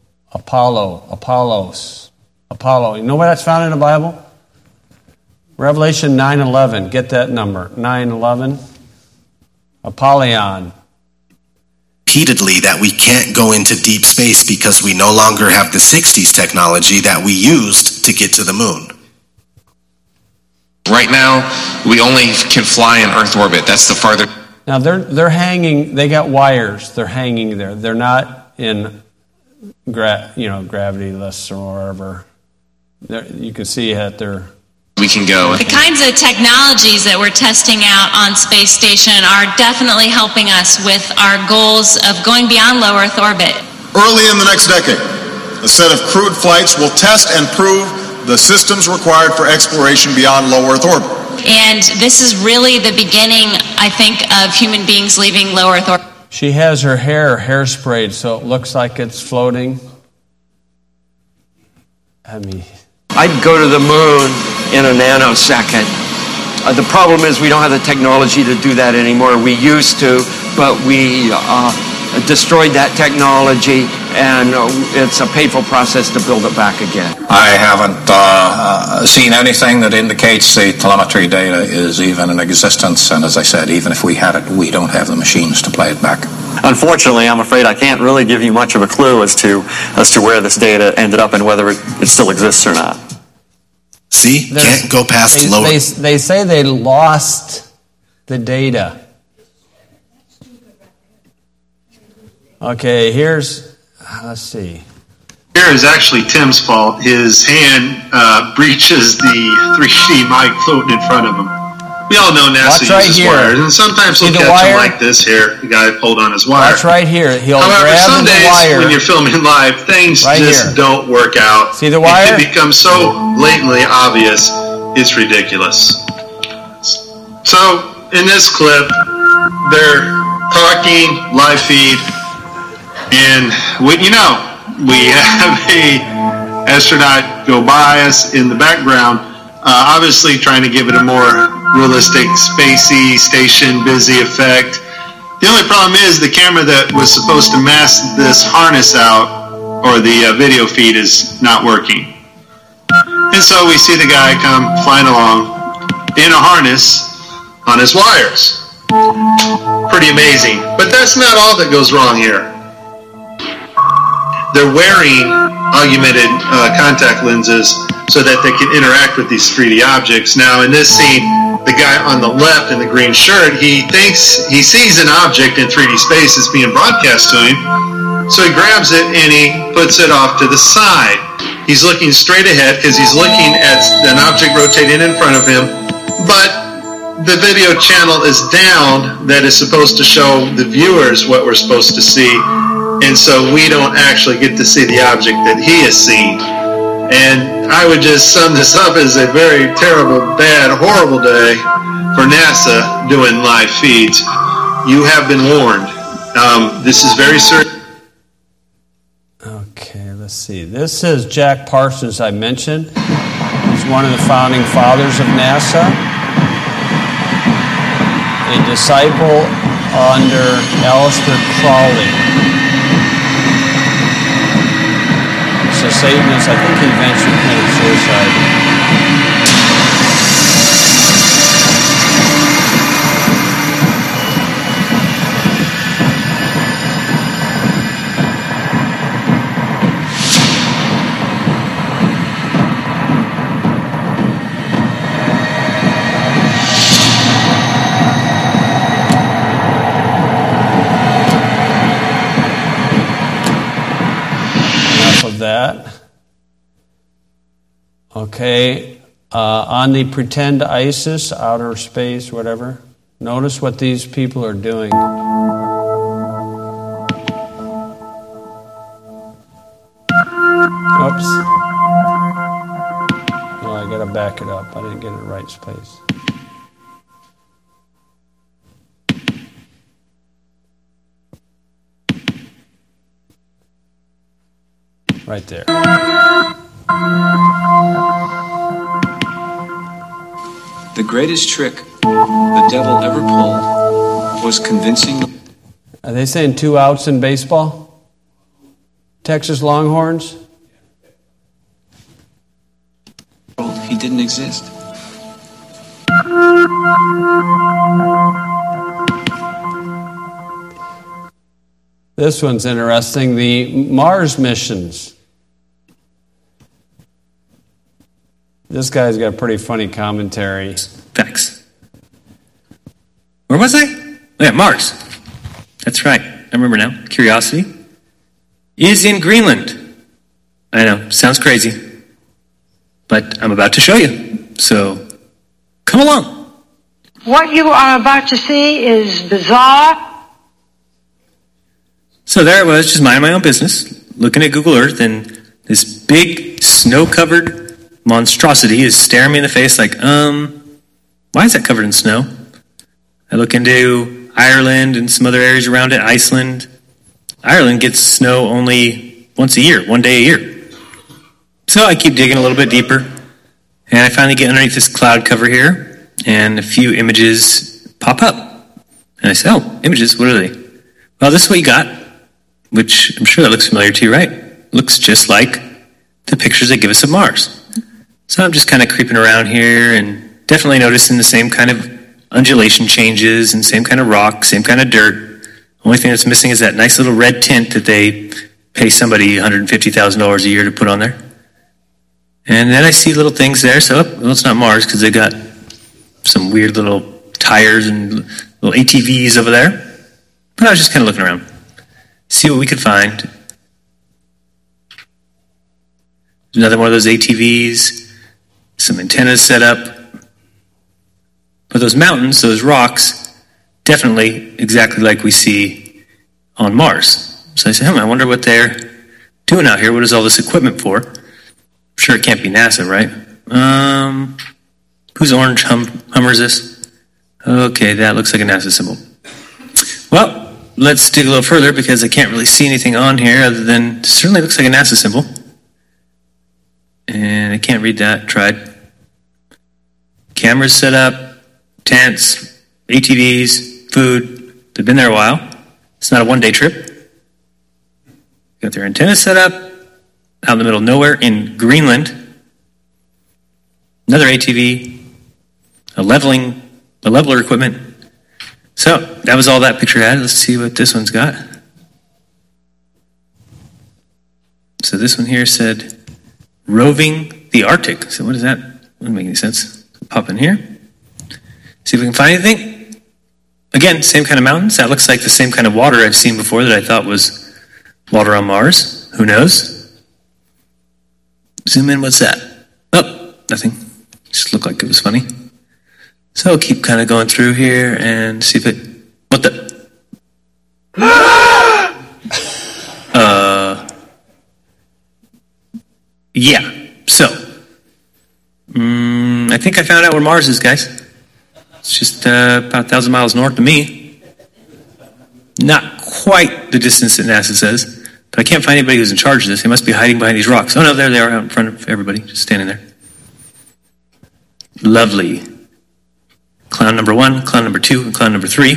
You know where that's found in the Bible? Revelation 9:11. Get that number. 9:11. Apollyon. Repeatedly that we can't go into deep space because we no longer have the 60s technology that we used to get to the moon. Right now, we only can fly in Earth orbit. That's the farther. Now they're hanging. They got wires. They're hanging there. They're not in gravityless or wherever. You can see that they're. We can go. The kinds of technologies that we're testing out on Space Station are definitely helping us with our goals of going beyond low Earth orbit. Early in the next decade, a set of crewed flights will test and prove the systems required for exploration beyond low Earth orbit. And this is really the beginning, I think, of human beings leaving low Earth orbit. She has her hair hairsprayed, so it looks like it's floating. I'd go to the moon in a nanosecond. The problem is we don't have the technology to do that anymore. We used to, but we destroyed that technology, and it's a painful process to build it back again. I haven't seen anything that indicates the telemetry data is even in existence, and as I said, even if we had it, we don't have the machines to play it back. Unfortunately, I'm afraid I can't really give you much of a clue as to where this data ended up and whether it still exists or not. See? Can't go past lower. They say they lost the data. Okay, let's see. Here is actually Tim's fault. His hand breaches the 3D mic floating in front of him. We all know NASA uses wires, and sometimes he'll catch them like this here. The guy pulled on his wire. That's right here. However, some days when you're filming live, things just don't work out. See the wire? It becomes so blatantly obvious, it's ridiculous. So, in this clip, they're talking, live feed, and we have a astronaut go by us in the background, obviously trying to give it a more realistic, spacey, station busy effect. The only problem is the camera that was supposed to mask this harness out, or the video feed, is not working. And so we see the guy come flying along in a harness on his wires. Pretty amazing. But that's not all that goes wrong here. They're wearing augmented contact lenses so that they can interact with these 3D objects. Now, in this scene, the guy on the left in the green shirt, he thinks he sees an object in 3D space that's being broadcast to him, so he grabs it and he puts it off to the side. He's looking straight ahead because he's looking at an object rotating in front of him, but the video channel is down that is supposed to show the viewers what we're supposed to see, and so we don't actually get to see the object that he has seen. And I would just sum this up as a very terrible, bad, horrible day for NASA doing live feeds. You have been warned. This is very certain. Okay, let's see. This is Jack Parsons, I mentioned. He's one of the founding fathers of NASA. A disciple under Aleister Crowley. A Satanist. I think he eventually committed suicide. That. Okay, on the pretend ISIS, outer space, whatever, notice what these people are doing. Oops. Oh, I gotta back it up. I didn't get it in the right place. Right there. The greatest trick the devil ever pulled was convincing. Are they saying 2 outs in baseball? Texas Longhorns? He didn't exist. This one's interesting. The Mars missions. This guy's got pretty funny commentary. Facts. Where was I? Oh, yeah, Mars. That's right. I remember now. Curiosity is in Greenland. I know, sounds crazy. But I'm about to show you. So, come along. What you are about to see is bizarre. So there I was, just minding my own business, looking at Google Earth, and this big snow-covered monstrosity is staring me in the face like, why is that covered in snow? I look into Ireland and some other areas around it, Iceland. Ireland gets snow only once a year, one day a year. So I keep digging a little bit deeper, and I finally get underneath this cloud cover here, and a few images pop up. And I say, oh, images, what are they? Well, this is what you got, which I'm sure that looks familiar to you, right? Looks just like the pictures they give us of Mars. So I'm just kind of creeping around here and definitely noticing the same kind of undulation changes and same kind of rock, same kind of dirt. Only thing that's missing is that nice little red tint that they pay somebody $150,000 a year to put on there. And then I see little things there. So, well, it's not Mars because they got some weird little tires and little ATVs over there. But I was just kind of looking around, see what we could find. Another one of those ATVs, some antennas set up. But those mountains, those rocks, definitely exactly like we see on Mars. So I said, I wonder what they're doing out here. What is all this equipment for? I'm sure it can't be NASA, right? Whose orange Hummer is this? Okay, that looks like a NASA symbol. Well, let's dig a little further because I can't really see anything on here other than it certainly looks like a NASA symbol. And I can't read that. Tried. Cameras set up, tents, ATVs, food. They've been there a while. It's not a one-day trip. Got their antennas set up out in the middle of nowhere in Greenland. Another ATV, a leveler equipment. So that was all that picture had. Let's see what this one's got. So this one here said, roving the Arctic. So what is that? Doesn't make any sense. Pop in here. See if we can find anything. Again, same kind of mountains. That looks like the same kind of water I've seen before that I thought was water on Mars. Who knows? Zoom in. What's that? Oh, nothing. Just looked like it was funny. So I'll keep kind of going through here and see if it... What the... Yeah. So, I think I found out where Mars is, guys. It's just about 1,000 miles north of me. Not quite the distance that NASA says, but I can't find anybody who's in charge of this. They must be hiding behind these rocks. Oh, no, there they are out in front of everybody, just standing there. Lovely. Clown number 1, clown number 2, and clown number 3.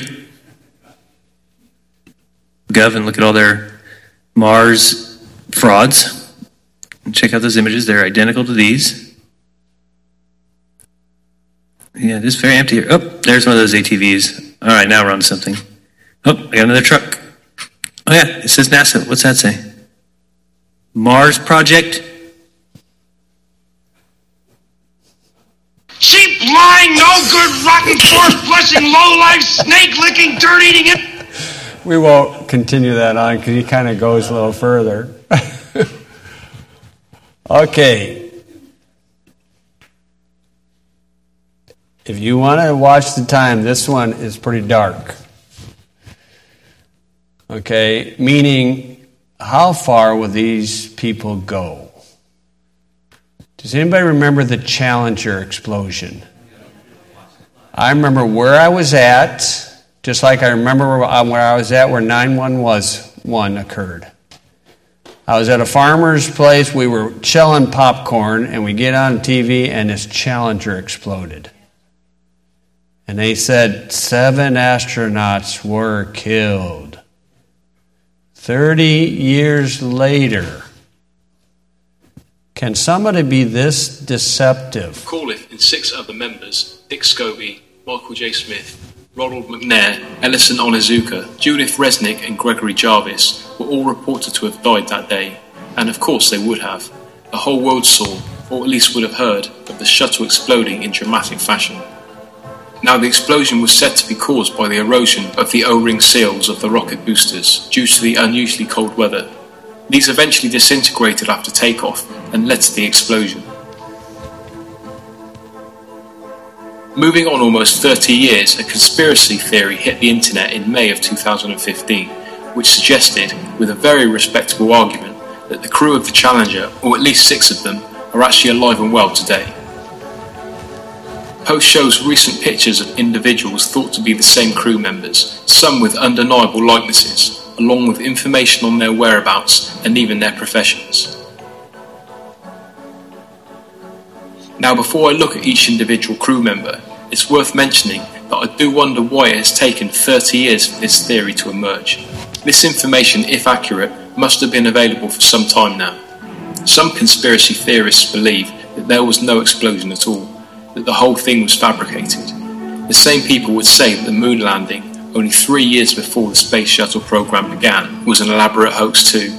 Gov and look at all their Mars frauds. And check out those images. They're identical to these. Yeah, this is very empty here. Oh, there's one of those ATVs. All right, now we're on to something. Oh, I got another truck. Oh, yeah, it says NASA. What's that say? Mars Project. Cheap, lying, no good, rotten, force-flushing, low-life, snake-licking, dirt-eating it. We won't continue that on because he kind of goes a little further. Okay. If you want to watch the time, this one is pretty dark. Okay, meaning how far will these people go? Does anybody remember the Challenger explosion? I remember where I was at, just like I remember where I was at where 9/11 occurred. I was at a farmer's place, we were shelling popcorn, and we get on TV, and this Challenger exploded. And they said 7 astronauts were killed. 30 years later, can somebody be this deceptive? Corliss and 6 other members, Dick Scobie, Michael J. Smith, Ronald McNair, Ellison Onizuka, Judith Resnick, and Gregory Jarvis were all reported to have died that day. And of course they would have. The whole world saw or at least would have heard, of the shuttle exploding in dramatic fashion. Now, the explosion was said to be caused by the erosion of the O-ring seals of the rocket boosters due to the unusually cold weather. These eventually disintegrated after takeoff and led to the explosion. Moving on almost 30 years, a conspiracy theory hit the internet in May of 2015, which suggested, with a very respectable argument, that the crew of the Challenger, or at least 6 of them, are actually alive and well today. Post shows recent pictures of individuals thought to be the same crew members, some with undeniable likenesses, along with information on their whereabouts and even their professions. Now, before I look at each individual crew member, it's worth mentioning that I do wonder why it has taken 30 years for this theory to emerge. This information, if accurate, must have been available for some time now. Some conspiracy theorists believe that there was no explosion at all, that the whole thing was fabricated. The same people would say that the moon landing, only 3 years before the space shuttle program began, was an elaborate hoax too.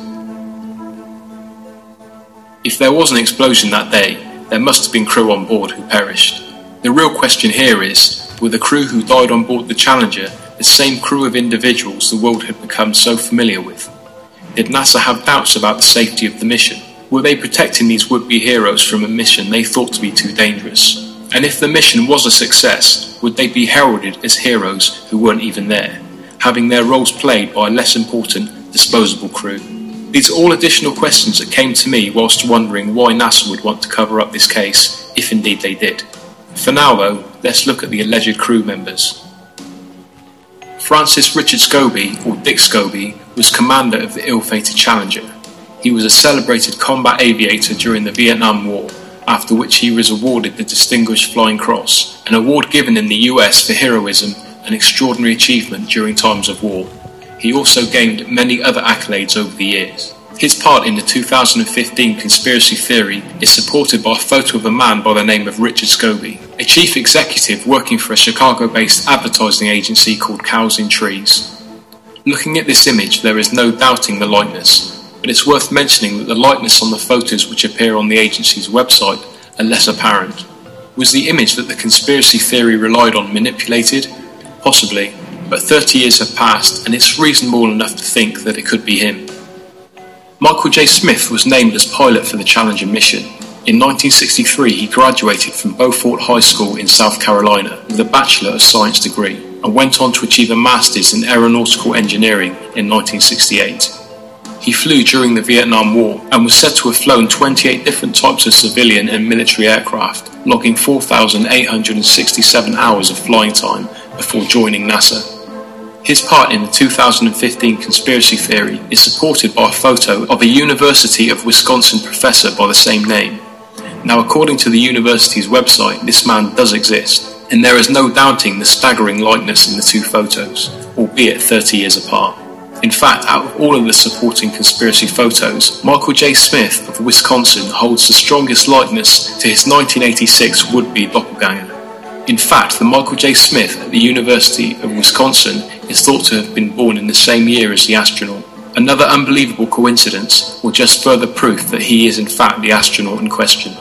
If there was an explosion that day, there must have been crew on board who perished. The real question here is, were the crew who died on board the Challenger the same crew of individuals the world had become so familiar with? Did NASA have doubts about the safety of the mission? Were they protecting these would-be heroes from a mission they thought to be too dangerous? And if the mission was a success, would they be heralded as heroes who weren't even there, having their roles played by a less important, disposable crew? These are all additional questions that came to me whilst wondering why NASA would want to cover up this case, if indeed they did. For now though, let's look at the alleged crew members. Francis Richard Scobie, or Dick Scobie, was commander of the ill-fated Challenger. He was a celebrated combat aviator during the Vietnam War, after which he was awarded the Distinguished Flying Cross, an award given in the US for heroism and extraordinary achievement during times of war. He also gained many other accolades over the years. His part in the 2015 conspiracy theory is supported by a photo of a man by the name of Richard Scobie, a chief executive working for a Chicago-based advertising agency called Cows in Trees. Looking at this image, there is no doubting the likeness, but it's worth mentioning that the likeness on the photos which appear on the agency's website are less apparent. Was the image that the conspiracy theory relied on manipulated? Possibly, but 30 years have passed and it's reasonable enough to think that it could be him. Michael J. Smith was named as pilot for the Challenger mission. In 1963, he graduated from Beaufort High School in South Carolina with a Bachelor of Science degree and went on to achieve a Master's in Aeronautical Engineering in 1968. He flew during the Vietnam War and was said to have flown 28 different types of civilian and military aircraft, logging 4,867 hours of flying time before joining NASA. His part in the 2015 conspiracy theory is supported by a photo of a University of Wisconsin professor by the same name. Now, according to the university's website, this man does exist, and there is no doubting the staggering likeness in the two photos, albeit 30 years apart. In fact, out of all of the supporting conspiracy photos, Michael J. Smith of Wisconsin holds the strongest likeness to his 1986 would-be doppelganger. In fact, the Michael J. Smith at the University of Wisconsin is thought to have been born in the same year as the astronaut. Another unbelievable coincidence, or just further proof that he is in fact the astronaut in question.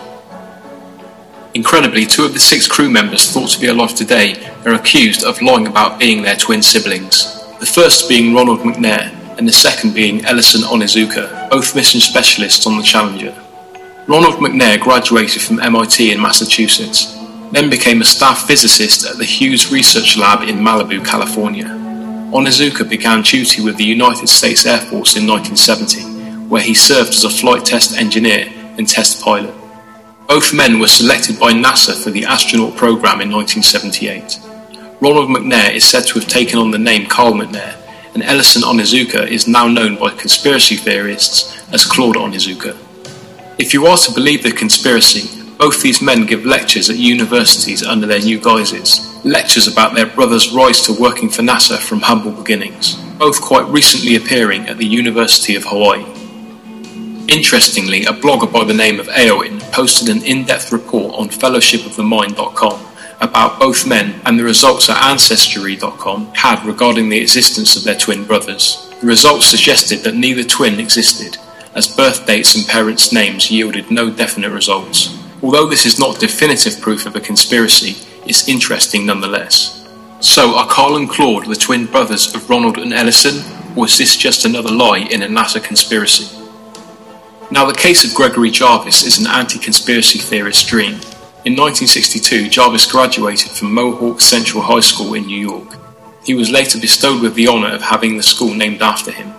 Incredibly, 2 of the 6 crew members thought to be alive today are accused of lying about being their twin siblings. The first being Ronald McNair, and the second being Ellison Onizuka, both mission specialists on the Challenger. Ronald McNair graduated from MIT in Massachusetts, then became a staff physicist at the Hughes Research Lab in Malibu, California. Onizuka began duty with the United States Air Force in 1970, where he served as a flight test engineer and test pilot. Both men were selected by NASA for the astronaut program in 1978. Ronald McNair is said to have taken on the name Carl McNair, and Ellison Onizuka is now known by conspiracy theorists as Claude Onizuka. If you are to believe the conspiracy, both these men give lectures at universities under their new guises, lectures about their brother's rise to working for NASA from humble beginnings, both quite recently appearing at the University of Hawaii. Interestingly, a blogger by the name of Aoin posted an in-depth report on fellowshipofthemind.com about both men and the results that Ancestry.com had regarding the existence of their twin brothers. The results suggested that neither twin existed, as birth dates and parents' names yielded no definite results. Although this is not definitive proof of a conspiracy, it's interesting nonetheless. So, are Carl and Claude the twin brothers of Ronald and Ellison, or is this just another lie in a NASA conspiracy? Now, the case of Gregory Jarvis is an anti-conspiracy theorist's dream. In 1962, Jarvis graduated from Mohawk Central High School in New York. He was later bestowed with the honour of having the school named after him.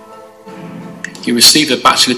He received a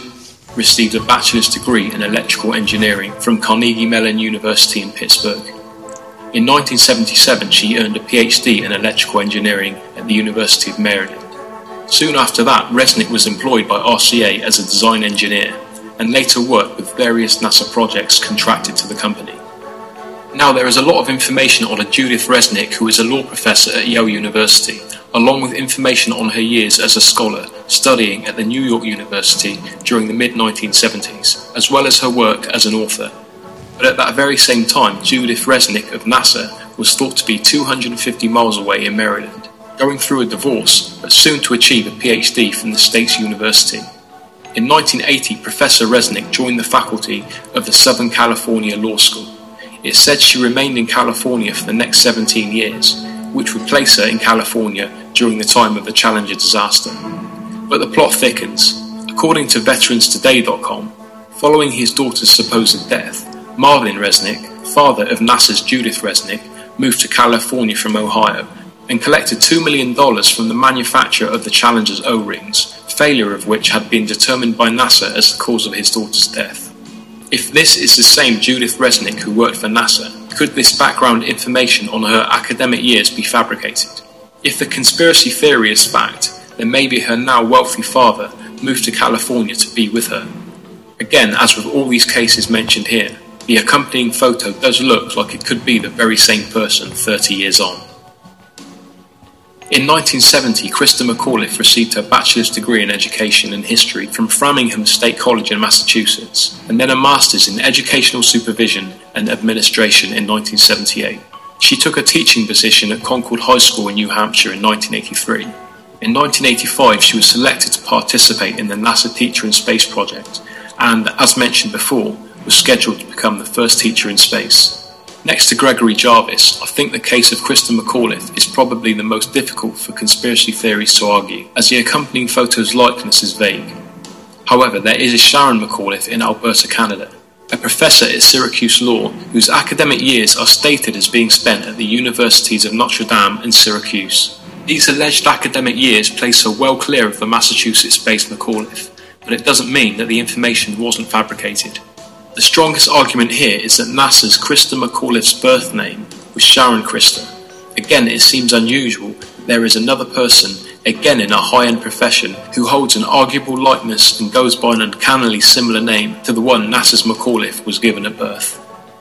bachelor's degree in electrical engineering from Carnegie Mellon University in Pittsburgh. In 1977, she earned a PhD in electrical engineering at the University of Maryland. Soon after that, Resnick was employed by RCA as a design engineer, and later worked with various NASA projects contracted to the company. Now, there is a lot of information on a Judith Resnick, who is a law professor at Yale University, along with information on her years as a scholar studying at the New York University during the mid-1970s, as well as her work as an author. But at that very same time, Judith Resnick of NASA was thought to be 250 miles away in Maryland, going through a divorce, but soon to achieve a PhD from the state's university. In 1980, Professor Resnick joined the faculty of the Southern California Law School. It's said she remained in California for the next 17 years, which would place her in California during the time of the Challenger disaster. But the plot thickens. According to VeteransToday.com, following his daughter's supposed death, Marvin Resnick, father of NASA's Judith Resnick, moved to California from Ohio and collected $2 million from the manufacturer of the Challenger's O-rings, failure of which had been determined by NASA as the cause of his daughter's death. If this is the same Judith Resnick who worked for NASA, could this background information on her academic years be fabricated? If the conspiracy theory is fact, then maybe her now wealthy father moved to California to be with her. Again, as with all these cases mentioned here, the accompanying photo does look like it could be the very same person 30 years on. In 1970, Krista McAuliffe received her bachelor's degree in education and history from Framingham State College in Massachusetts, and then a master's in educational supervision and administration in 1978. She took a teaching position at Concord High School in New Hampshire in 1983. In 1985, she was selected to participate in the NASA Teacher in Space project, and, as mentioned before, was scheduled to become the first teacher in space. Next to Gregory Jarvis, I think the case of Krista McAuliffe is probably the most difficult for conspiracy theories to argue, as the accompanying photo's likeness is vague. However, there is a Sharon McAuliffe in Alberta, Canada, a professor at Syracuse Law whose academic years are stated as being spent at the Universities of Notre Dame and Syracuse. These alleged academic years place her well clear of the Massachusetts-based McAuliffe, but it doesn't mean that the information wasn't fabricated. The strongest argument here is that NASA's Krista McAuliffe's birth name was Sharon Krista. Again, it seems unusual that there is another person, again in a high-end profession, who holds an arguable likeness and goes by an uncannily similar name to the one NASA's McAuliffe was given at birth.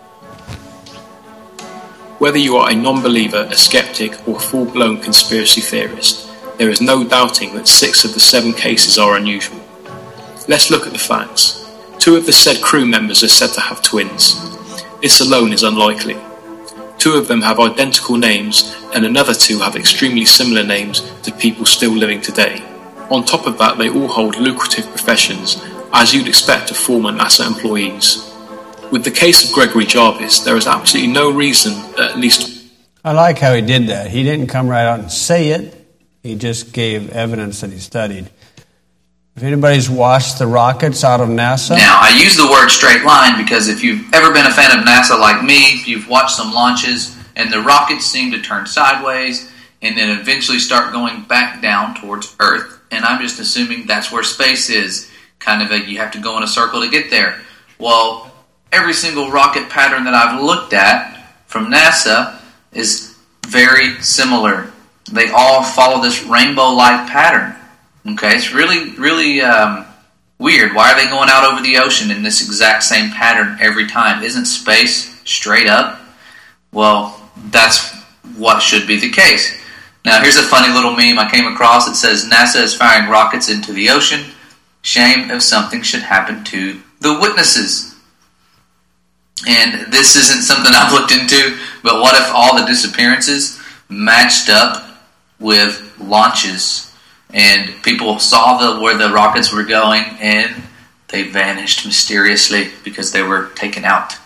Whether you are a non-believer, a skeptic, or full-blown conspiracy theorist, there is no doubting that 6 of the 7 cases are unusual. Let's look at the facts. 2 of the said crew members are said to have twins. This alone is unlikely. 2 of them have identical names, and another 2 have extremely similar names to people still living today. On top of that, they all hold lucrative professions, as you'd expect of former NASA employees. With the case of Gregory Jarvis, there is absolutely no reason that at least... I like how he did that. He didn't come right out and say it. He just gave evidence that he studied. If anybody's watched the rockets out of NASA... Now, I use the word straight line because if you've ever been a fan of NASA like me, you've watched some launches and the rockets seem to turn sideways and then eventually start going back down towards Earth. And I'm just assuming that's where space is. Kind of you have to go in a circle to get there. Well, every single rocket pattern that I've looked at from NASA is very similar. They all follow this rainbow-like pattern. Okay, it's really weird. Why are they going out over the ocean in this exact same pattern every time? Isn't space straight up? Well, that's what should be the case. Now, here's a funny little meme I came across. It says, NASA is firing rockets into the ocean. Shame if something should happen to the witnesses. And this isn't something I've looked into, but what if all the disappearances matched up with launches? And people saw where the rockets were going, and they vanished mysteriously because they were taken out.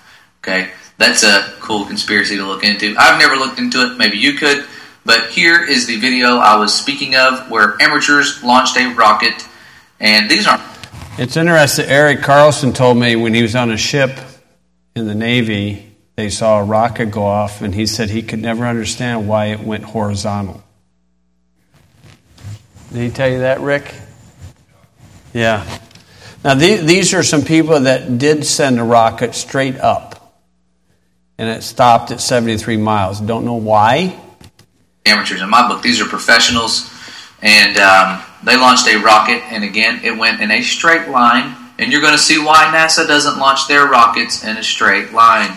Okay, that's a cool conspiracy to look into. I've never looked into it. Maybe you could. But here is the video I was speaking of where amateurs launched a rocket. And these aren't... It's interesting. Eric Carlson told me when he was on a ship in the Navy, they saw a rocket go off, and he said he could never understand why it went horizontal. Did he tell you that, Rick? Yeah. Now, these are some people that did send a rocket straight up, and it stopped at 73 miles. Don't know why. Amateurs. In my book, these are professionals, and they launched a rocket, and again, it went in a straight line, and you're going to see why NASA doesn't launch their rockets in a straight line.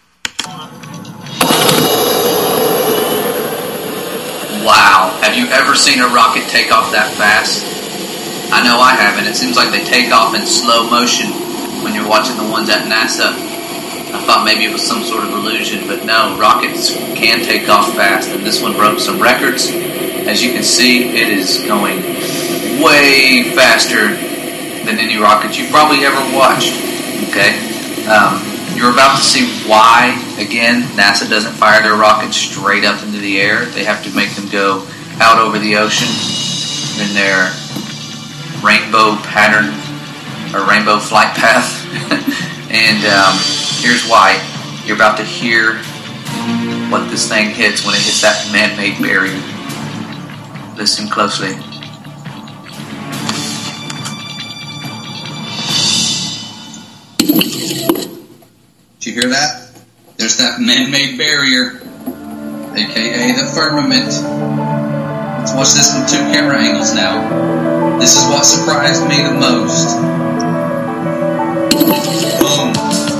Wow. Have you ever seen a rocket take off that fast? I know I haven't. It seems like they take off in slow motion when you're watching the ones at NASA. I thought maybe it was some sort of illusion, but no, rockets can take off fast, and this one broke some records. As you can see, it is going way faster than any rocket you've probably ever watched. Okay? You're about to see why, again, NASA doesn't fire their rockets straight up into the air. They have to make them go out over the ocean in their rainbow pattern, or rainbow flight path. And here's why. You're about to hear what this thing hits when it hits that man-made barrier. Listen closely. Did you hear that? There's that man-made barrier, aka the firmament. Let's watch this from 2 camera angles now. This is what surprised me the most. Boom.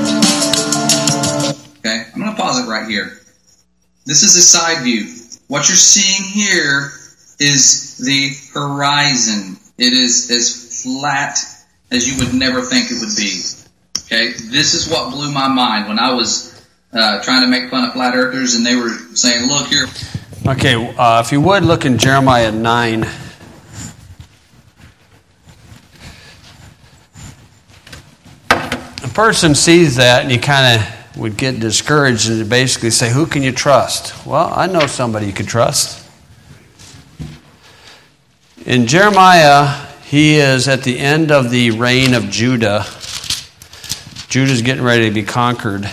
Okay, I'm going to pause it right here. This is a side view. What you're seeing here is the horizon. It is as flat as you would never think it would be. Okay, this is what blew my mind when I was trying to make fun of flat earthers, and they were saying, look here. Okay, if you would look in Jeremiah 9. A person sees that, and you kind of would get discouraged and basically say, who can you trust? Well, I know somebody you can trust. In Jeremiah, he is at the end of the reign of Judah. Judah's getting ready to be conquered.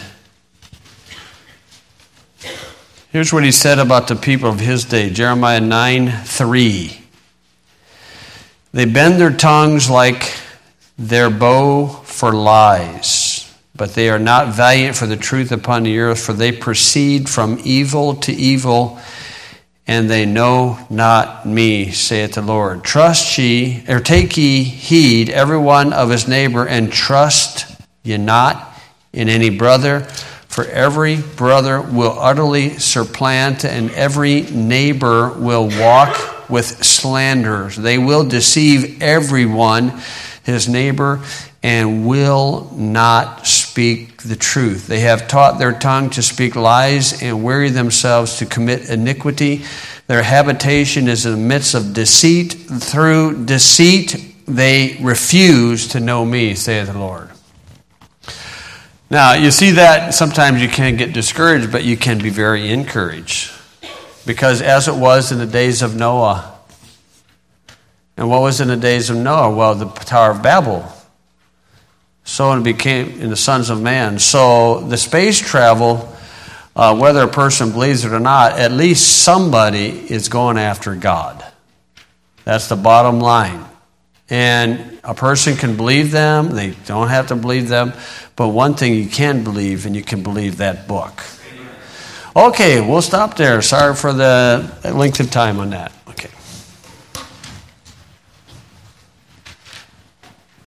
Here's what he said about the people of his day. Jeremiah 9:3. They bend their tongues like their bow for lies, but they are not valiant for the truth upon the earth, for they proceed from evil to evil, and they know not me, saith the Lord. Take ye heed every one of his neighbor, and trust ye not in any brother, for every brother will utterly supplant, and every neighbor will walk with slanders. They will deceive everyone, his neighbor, and will not speak the truth. They have taught their tongue to speak lies and weary themselves to commit iniquity. Their habitation is in the midst of deceit. Through deceit they refuse to know me, saith the Lord. Now, you see that sometimes you can get discouraged, but you can be very encouraged. Because as it was in the days of Noah. And what was in the days of Noah? Well, the Tower of Babel. So it became in the sons of man. So the space travel, whether a person believes it or not, at least somebody is going after God. That's the bottom line. And a person can believe them. They don't have to believe them. But one thing you can believe, and you can believe that book. Okay, we'll stop there. Sorry for the length of time on that.